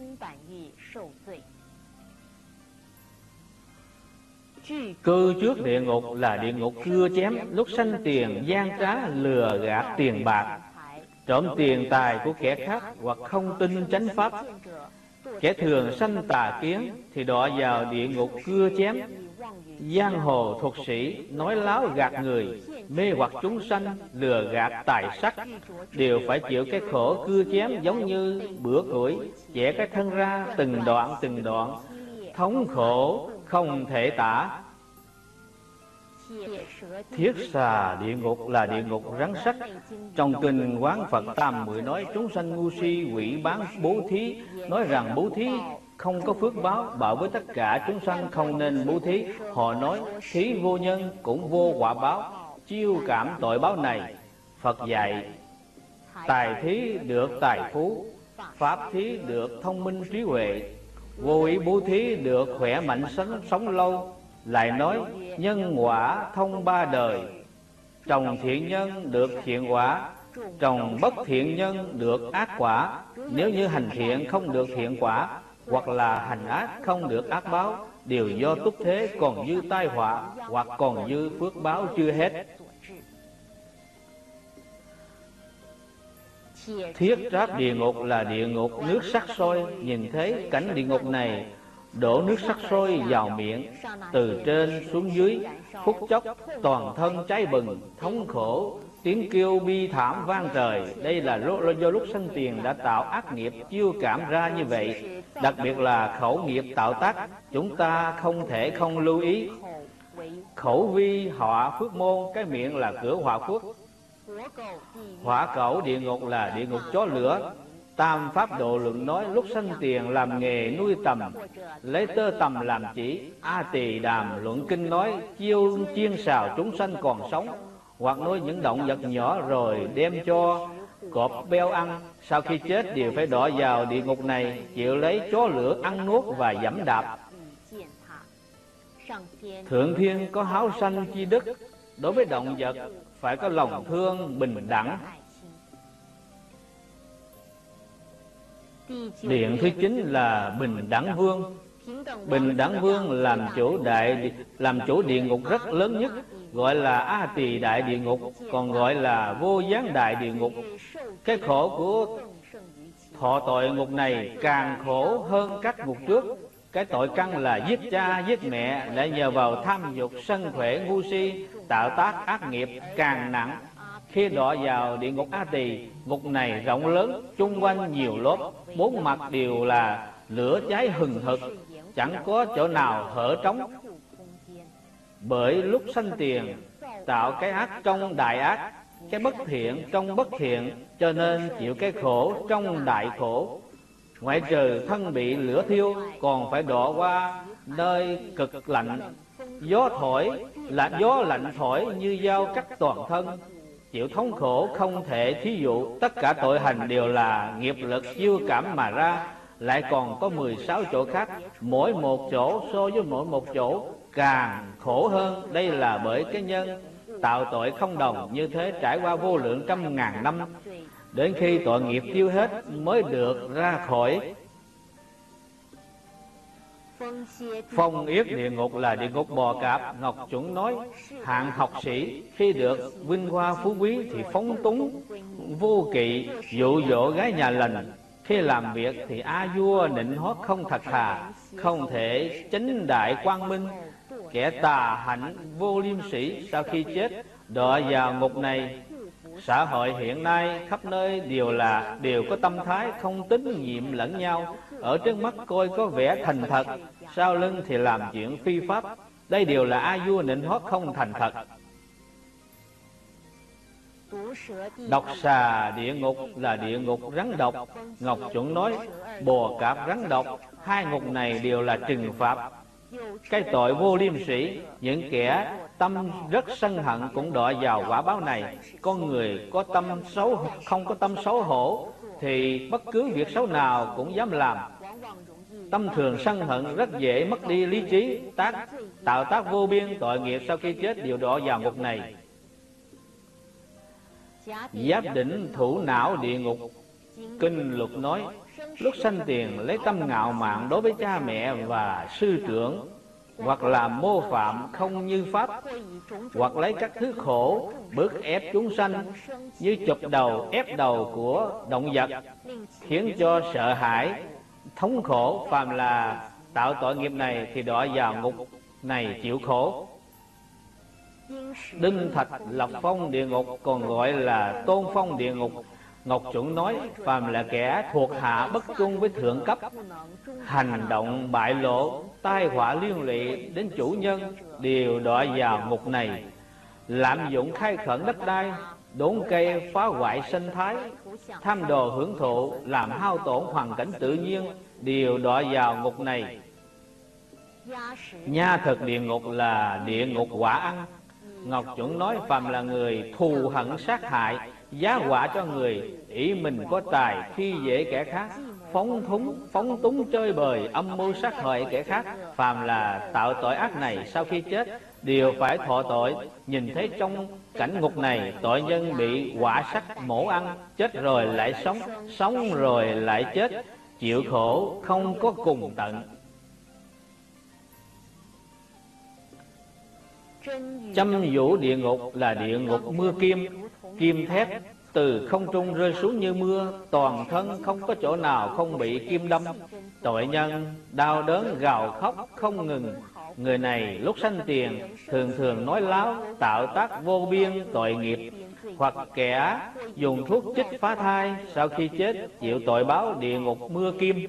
A: Cư trước địa ngục là địa ngục cưa chém. Lúc sanh tiền gian trá lừa gạt tiền bạc, trộm tiền tài của kẻ khác, hoặc không tin chánh pháp. Kẻ thường sanh tà kiến thì đọa vào địa ngục cưa chém. Giang hồ thuật sĩ nói láo gạt người, mê hoặc chúng sanh, lừa gạt tài sắc, đều phải chịu cái khổ cưa chém giống như bữa củi, chẻ cái thân ra từng đoạn, thống khổ không thể tả. Thiết xà địa ngục là địa ngục rắn sắt. Trong kinh Quán Phật Tam Muội nói chúng sanh ngu si quỷ bán bố thí, nói rằng bố thí không có phước báo, bảo với tất cả chúng sanh không nên bố thí. Họ nói thí vô nhân cũng vô quả báo, chiêu cảm tội báo này. Phật dạy tài thí được tài phú, pháp thí được thông minh trí huệ, vô ý bố thí được khỏe mạnh sống lâu. Lại nói nhân quả thông ba đời, trồng thiện nhân được thiện quả, trồng bất thiện nhân được ác quả. Nếu như hành thiện không được thiện quả, hoặc là hành ác không được ác báo, đều do túc thế còn dư tai họa, hoặc còn dư phước báo chưa hết. Thiết tráp địa ngục là địa ngục nước sắc sôi. Nhìn thấy cảnh địa ngục này, đổ nước sắc sôi vào miệng, từ trên xuống dưới, phút chốc toàn thân cháy bừng, thống khổ, tiếng kêu bi thảm vang trời. Đây là do lúc sanh tiền đã tạo ác nghiệp chiêu cảm ra như vậy. Đặc biệt là khẩu nghiệp tạo tác, chúng ta không thể không lưu ý. Khẩu vi họa phước môn, cái miệng là cửa họa phước. Hỏa cẩu địa ngục là địa ngục chó lửa. Tam Pháp Độ Luận nói lúc sanh tiền làm nghề nuôi tầm, lấy tơ tầm làm chỉ. A Tỳ Đàm Luận Kinh nói chiêu chiên xào chúng sanh còn sống, hoặc nuôi những động vật nhỏ rồi đem cho cọp beo ăn. Sau khi chết đều phải đọa vào địa ngục này, chịu lấy chó lửa ăn nuốt và giẫm đạp. Thượng thiên có háo sanh chi đức, đối với động vật phải có lòng thương bình đẳng. Điện thứ 9 là Bình Đẳng Vương. Bình Đẳng Vương làm chủ địa ngục rất lớn nhất, gọi là A Tỳ Đại Địa Ngục, còn gọi là Vô Gián Đại Địa Ngục. Cái khổ của thọ tội ngục này càng khổ hơn các ngục trước. Cái tội căn là giết cha giết mẹ, lại nhờ vào tham dục sân khỏe ngu si, tạo tác ác nghiệp càng nặng. Khi đọa vào địa ngục A Tỳ, ngục này rộng lớn, chung quanh nhiều lớp, bốn mặt đều là lửa cháy hừng hực, chẳng có chỗ nào hở trống. Bởi lúc sanh tiền tạo cái ác trong đại ác, cái bất thiện trong bất thiện, cho nên chịu cái khổ trong đại khổ. Ngoại trừ thân bị lửa thiêu, còn phải đọa qua nơi cực lạnh, gió lạnh thổi như dao cắt toàn thân, chịu thống khổ không thể thí dụ. Tất cả tội hành đều là nghiệp lực chiêu cảm mà ra. Lại còn có 16 chỗ khác, mỗi một chỗ so với mỗi một chỗ càng khổ hơn. Đây là bởi cái nhân tạo tội không đồng như thế, trải qua vô lượng trăm ngàn năm, đến khi tội nghiệp tiêu hết mới được ra khỏi. Phong yết địa ngục là địa ngục bò cạp. Ngọc Chuẩn nói hạng học sĩ khi được vinh hoa phú quý thì phóng túng vô kỵ, dụ dỗ gái nhà lành. Khi làm việc thì a vua nịnh hót không thật thà, không thể chánh đại quang minh. Kẻ tà hạnh vô liêm sĩ sau khi chết đọa vào ngục này. Xã hội hiện nay khắp nơi đều có tâm thái không tín nhiệm lẫn nhau. Ở trước mắt coi có vẻ thành thật, sau lưng thì làm chuyện phi pháp. Đây đều là a vua nịnh hót không thành thật. Độc xà địa ngục là địa ngục rắn độc. Ngọc Chuẩn nói bò cạp rắn độc, hai ngục này đều là trừng phạt Cái tội vô liêm sỉ, những kẻ tâm rất sân hận cũng đọa vào quả báo này. Con người có tâm xấu, không có tâm xấu hổ thì bất cứ việc xấu nào cũng dám làm. Tâm thường sân hận rất dễ mất đi lý trí, tạo tác vô biên tội nghiệp, sau khi chết đều đọa vào ngục này. Giáp đỉnh thủ não địa ngục. Kinh luật nói, lúc sanh tiền lấy tâm ngạo mạn đối với cha mẹ và sư trưởng, hoặc là mô phạm không như pháp, hoặc lấy các thứ khổ bức ép chúng sanh như chụp đầu ép đầu của động vật, khiến cho sợ hãi thống khổ. Phàm là tạo tội nghiệp này thì đọa vào ngục này chịu khổ. Đinh thạch lập phong địa ngục, còn gọi là tôn phong địa ngục. Ngọc Chuẩn nói, phàm là kẻ thuộc hạ bất trung với thượng cấp, hành động bại lộ, tai họa liên lụy đến chủ nhân, đều đọa vào ngục này. Lạm dụng khai khẩn đất đai, đốn cây phá hoại sinh thái, tham đồ hưởng thụ, làm hao tổn hoàn cảnh tự nhiên, đều đọa vào ngục này. Nha thực địa ngục là địa ngục quả ăn. Ngọc Chuẩn nói, phàm là người thù hận sát hại, giá họa cho người, ý mình có tài khi dễ kẻ khác, phóng túng chơi bời, âm mưu sát hại kẻ khác, phàm là tạo tội ác này, sau khi chết đều phải thọ tội. Nhìn thấy trong cảnh ngục này, tội nhân bị hỏa sắc mổ ăn, chết rồi lại sống, sống rồi lại chết, chịu khổ không có cùng tận. Châm vũ địa ngục là địa ngục mưa kim, kim thép từ không trung rơi xuống như mưa, toàn thân không có chỗ nào không bị kim đâm. Tội nhân đau đớn gào khóc không ngừng. Người này lúc sanh tiền thường nói láo, tạo tác vô biên tội nghiệp. Hoặc kẻ dùng thuốc chích phá thai, sau khi chết chịu tội báo địa ngục mưa kim.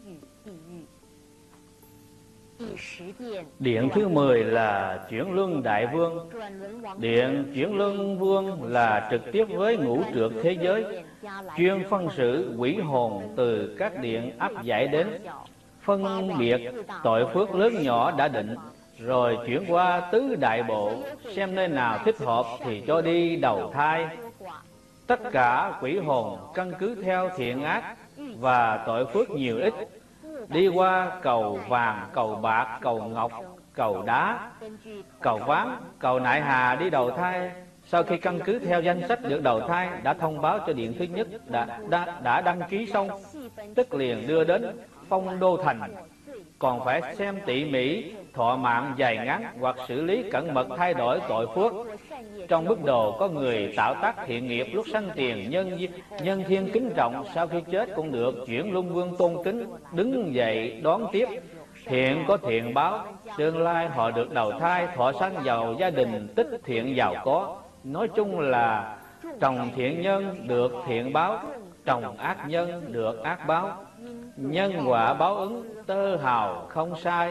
A: Điện thứ 10 là Chuyển Luân Đại Vương. Điện Chuyển Luân Vương là trực tiếp với ngũ trược thế giới, chuyên phân xử quỷ hồn từ các điện áp giải đến, phân biệt tội phước lớn nhỏ đã định, rồi chuyển qua tứ đại bộ, xem nơi nào thích hợp thì cho đi đầu thai. Tất cả quỷ hồn căn cứ theo thiện ác và tội phước nhiều ít, đi qua cầu vàng, cầu bạc, cầu ngọc, cầu đá, cầu ván, cầu nại hà đi đầu thai. Sau khi căn cứ theo danh sách được đầu thai đã thông báo cho điện thứ nhất đã đăng ký xong, tức liền đưa đến phong đô thành. Còn phải xem tỉ mỉ thọ mạng dài ngắn, hoặc xử lý cẩn mật thay đổi tội phước. Trong bức đồ có người tạo tác thiện nghiệp lúc sanh tiền, nhân thiên kính trọng, sau khi chết cũng được Chuyển Luân Vương tôn kính, đứng dậy đón tiếp. Thiện có thiện báo, tương lai họ được đầu thai, thọ sanh vào gia đình tích thiện giàu có. Nói chung là trồng thiện nhân được thiện báo, trồng ác nhân được ác báo. Nhân quả báo ứng tơ hào không sai.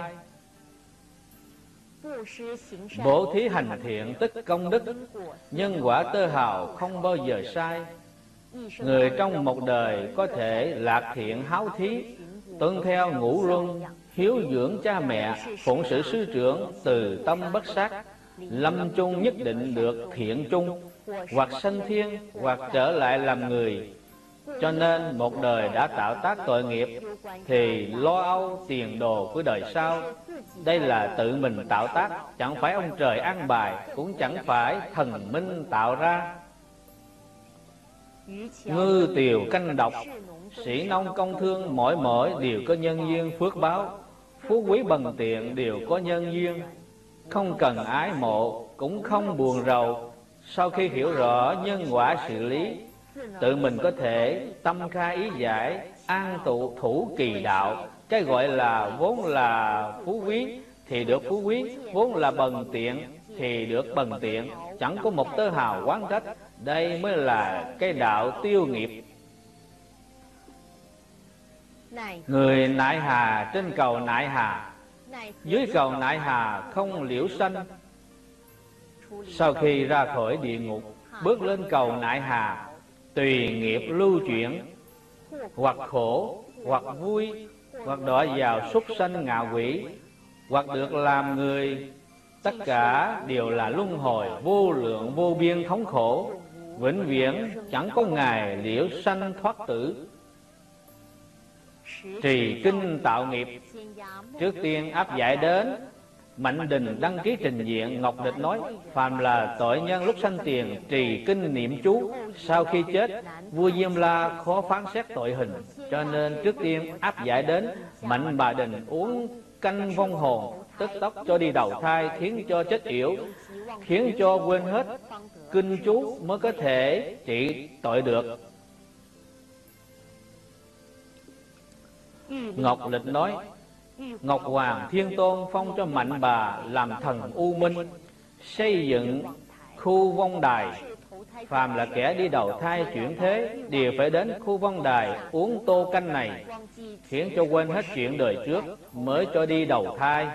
A: Bố thí hành thiện tức công đức, nhân quả tơ hào không bao giờ sai. Người trong một đời có thể lạc thiện háo thí, tuân theo ngũ luân, hiếu dưỡng cha mẹ, phụng sự sư trưởng, từ tâm bất sát, lâm chung nhất định được thiện chung, hoặc sanh thiên, hoặc trở lại làm người. Cho nên một đời đã tạo tác tội nghiệp thì lo âu tiền đồ của đời sau. Đây là tự mình tạo tác, chẳng phải ông trời an bài, cũng chẳng phải thần minh tạo ra. Ngư tiều canh độc, sĩ nông công thương mỗi đều có nhân duyên phước báo. Phú quý bần tiện đều có nhân duyên, không cần ái mộ, cũng không buồn rầu. Sau khi hiểu rõ nhân quả xử lý, tự mình có thể tâm khai ý giải, an tụ thủ kỳ đạo. Cái gọi là vốn là phú quý thì được phú quý, vốn là bần tiện thì được bần tiện, chẳng có một tơ hào oán trách. Đây mới là cái đạo tiêu nghiệp. Người nại hà trên cầu nại hà, dưới cầu nại hà không liễu sanh. Sau khi ra khỏi địa ngục, bước lên cầu nại hà, tùy nghiệp lưu chuyển, hoặc khổ, hoặc vui, hoặc đọa vào súc sanh ngạ quỷ, hoặc được làm người. Tất cả đều là luân hồi vô lượng vô biên thống khổ, vĩnh viễn chẳng có ngày liễu sanh thoát tử. Trì kinh tạo nghiệp. Trước tiên áp giải đến Mạnh Đình đăng ký trình diện. Ngọc Địch nói: phàm là tội nhân lúc sanh tiền trì kinh niệm chú, sau khi chết vua Diêm La khó phán xét tội hình, cho nên trước tiên áp giải đến Mạnh Bà Đình uống canh vong hồn, tức tốc cho đi đầu thai, khiến cho chết yểu, khiến cho quên hết kinh chú mới có thể trị tội được. Ngọc Lịch nói: Ngọc Hoàng Thiên Tôn phong cho Mạnh Bà làm thần U Minh, xây dựng khu vong đài. Phàm là kẻ đi đầu thai chuyển thế đều phải đến khu vong đài uống tô canh này, khiến cho quên hết chuyện đời trước mới cho đi đầu thai.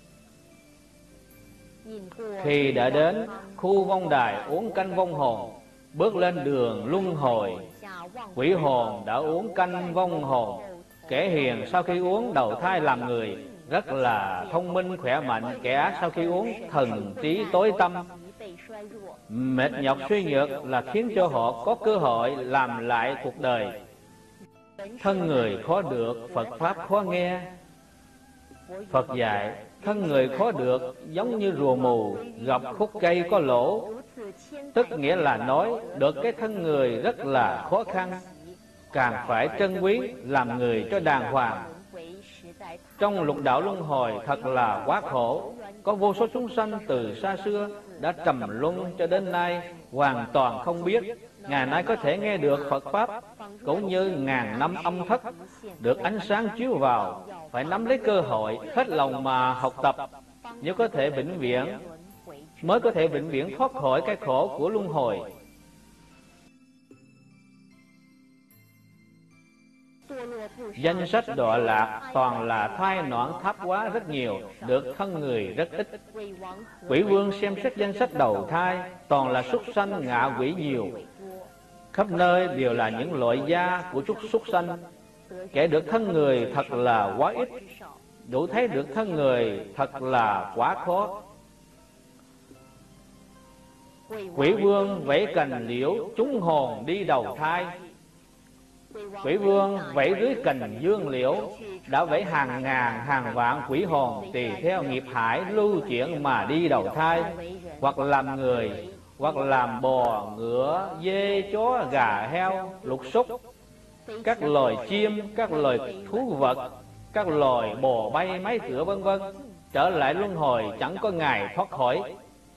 A: Khi đã đến khu vong đài uống canh vong hồn, bước lên đường luân hồi. Quỷ hồn đã uống canh vong hồn. Kẻ hiền sau khi uống đầu thai làm người, rất là thông minh khỏe mạnh. Kẻ ác sau khi uống thần trí tối tăm, mệt nhọc suy nhược, là khiến cho họ có cơ hội làm lại cuộc đời. Thân người khó được, Phật Pháp khó nghe. Phật dạy thân người khó được giống như rùa mù gặp khúc cây có lỗ, tức nghĩa là nói được cái thân người rất là khó khăn, càng phải trân quý làm người cho đàng hoàng. Trong lục đạo luân hồi thật là quá khổ, có vô số chúng sanh từ xa xưa đã trầm luân cho đến nay hoàn toàn không biết. Ngày nay có thể nghe được Phật Pháp, cũng như ngàn năm âm thất được ánh sáng chiếu vào, phải nắm lấy cơ hội hết lòng mà học tập, nếu có thể vĩnh viễn, mới có thể vĩnh viễn thoát khỏi cái khổ của luân hồi. Danh sách đọa lạc toàn là thai noãn tháp quá rất nhiều, được thân người rất ít. Quỷ vương xem xét danh sách đầu thai, toàn là súc sanh ngạ quỷ nhiều, khắp nơi đều là những loại da của súc sanh. Kẻ được thân người thật là quá ít, đủ thấy được thân người thật là quá khó. Quỷ vương vẫy cành liễu chúng hồn đi đầu thai. Quỷ vương vẫy dưới cành dương liễu, đã vẫy hàng ngàn hàng vạn quỷ hồn tùy theo nghiệp hải lưu chuyển mà đi đầu thai, hoặc làm người, hoặc làm bò, ngựa, dê, chó, gà, heo, lục súc, các loài chim, các loài thú vật, các loài bò bay, máy cửa vân vân, trở lại luân hồi chẳng có ngày thoát khỏi.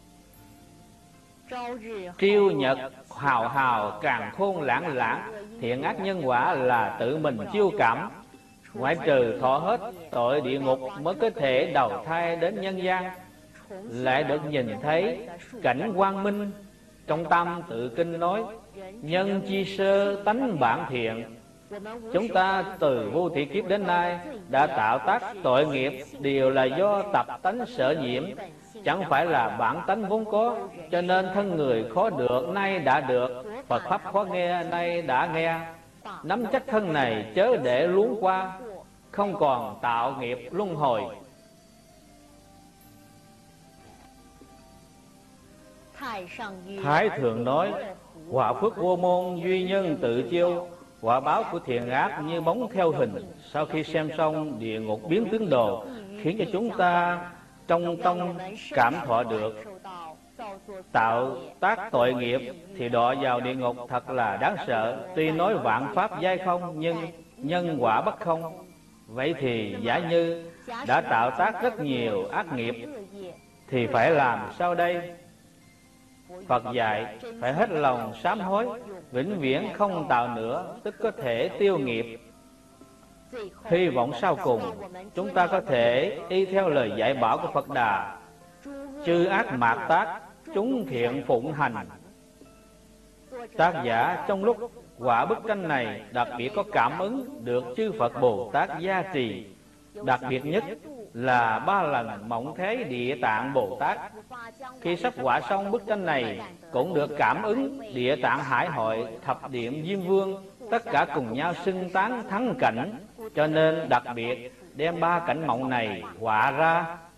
A: Triêu nhật hào hào càng khôn lãng lãng, thiện ác nhân quả là tự mình chiêu cảm. Ngoại trừ thọ hết tội địa ngục mới có thể đầu thai đến nhân gian, lại được nhìn thấy cảnh quang minh. Trong Tam Tự Kinh nói: nhân chi sơ tánh bản thiện. Chúng ta từ vô thị kiếp đến nay đã tạo tác tội nghiệp đều là do tập tánh sở nhiễm, chẳng phải là bản tánh vốn có. Cho nên thân người khó được, nay đã được; Phật Pháp khó nghe, nay đã nghe. Nắm chắc thân này chớ để luống qua, không còn tạo nghiệp luân hồi. Thái Thượng nói: quả phước vô môn duy nhân tự chiêu, quả báo của thiện ác như bóng theo hình. Sau khi xem xong địa ngục biến tướng đồ, khiến cho chúng ta trong tâm cảm thọ được. Tạo tác tội nghiệp thì đọa vào địa ngục thật là đáng sợ. Tuy nói vạn pháp giai không, nhưng nhân quả bất không. Vậy thì giả như đã tạo tác rất nhiều ác nghiệp thì phải làm sao đây? Phật dạy phải hết lòng sám hối, vĩnh viễn không tạo nữa, tức có thể tiêu nghiệp. Hy vọng sau cùng chúng ta có thể y theo lời dạy bảo của Phật Đà: chư ác mạt tác, chúng thiện phụng hành. Tác giả trong lúc quả bức tranh này đặc biệt có cảm ứng được chư Phật Bồ Tát gia trì. Đặc biệt nhất là 3 lần Mộng Thế Địa Tạng Bồ Tát khi sắp họa xong bức tranh này cũng được cảm ứng Địa Tạng Hải Hội, Thập Điện Diêm Vương, tất cả cùng nhau xưng tán thắng cảnh. Cho nên đặc biệt đem ba cảnh mộng này họa ra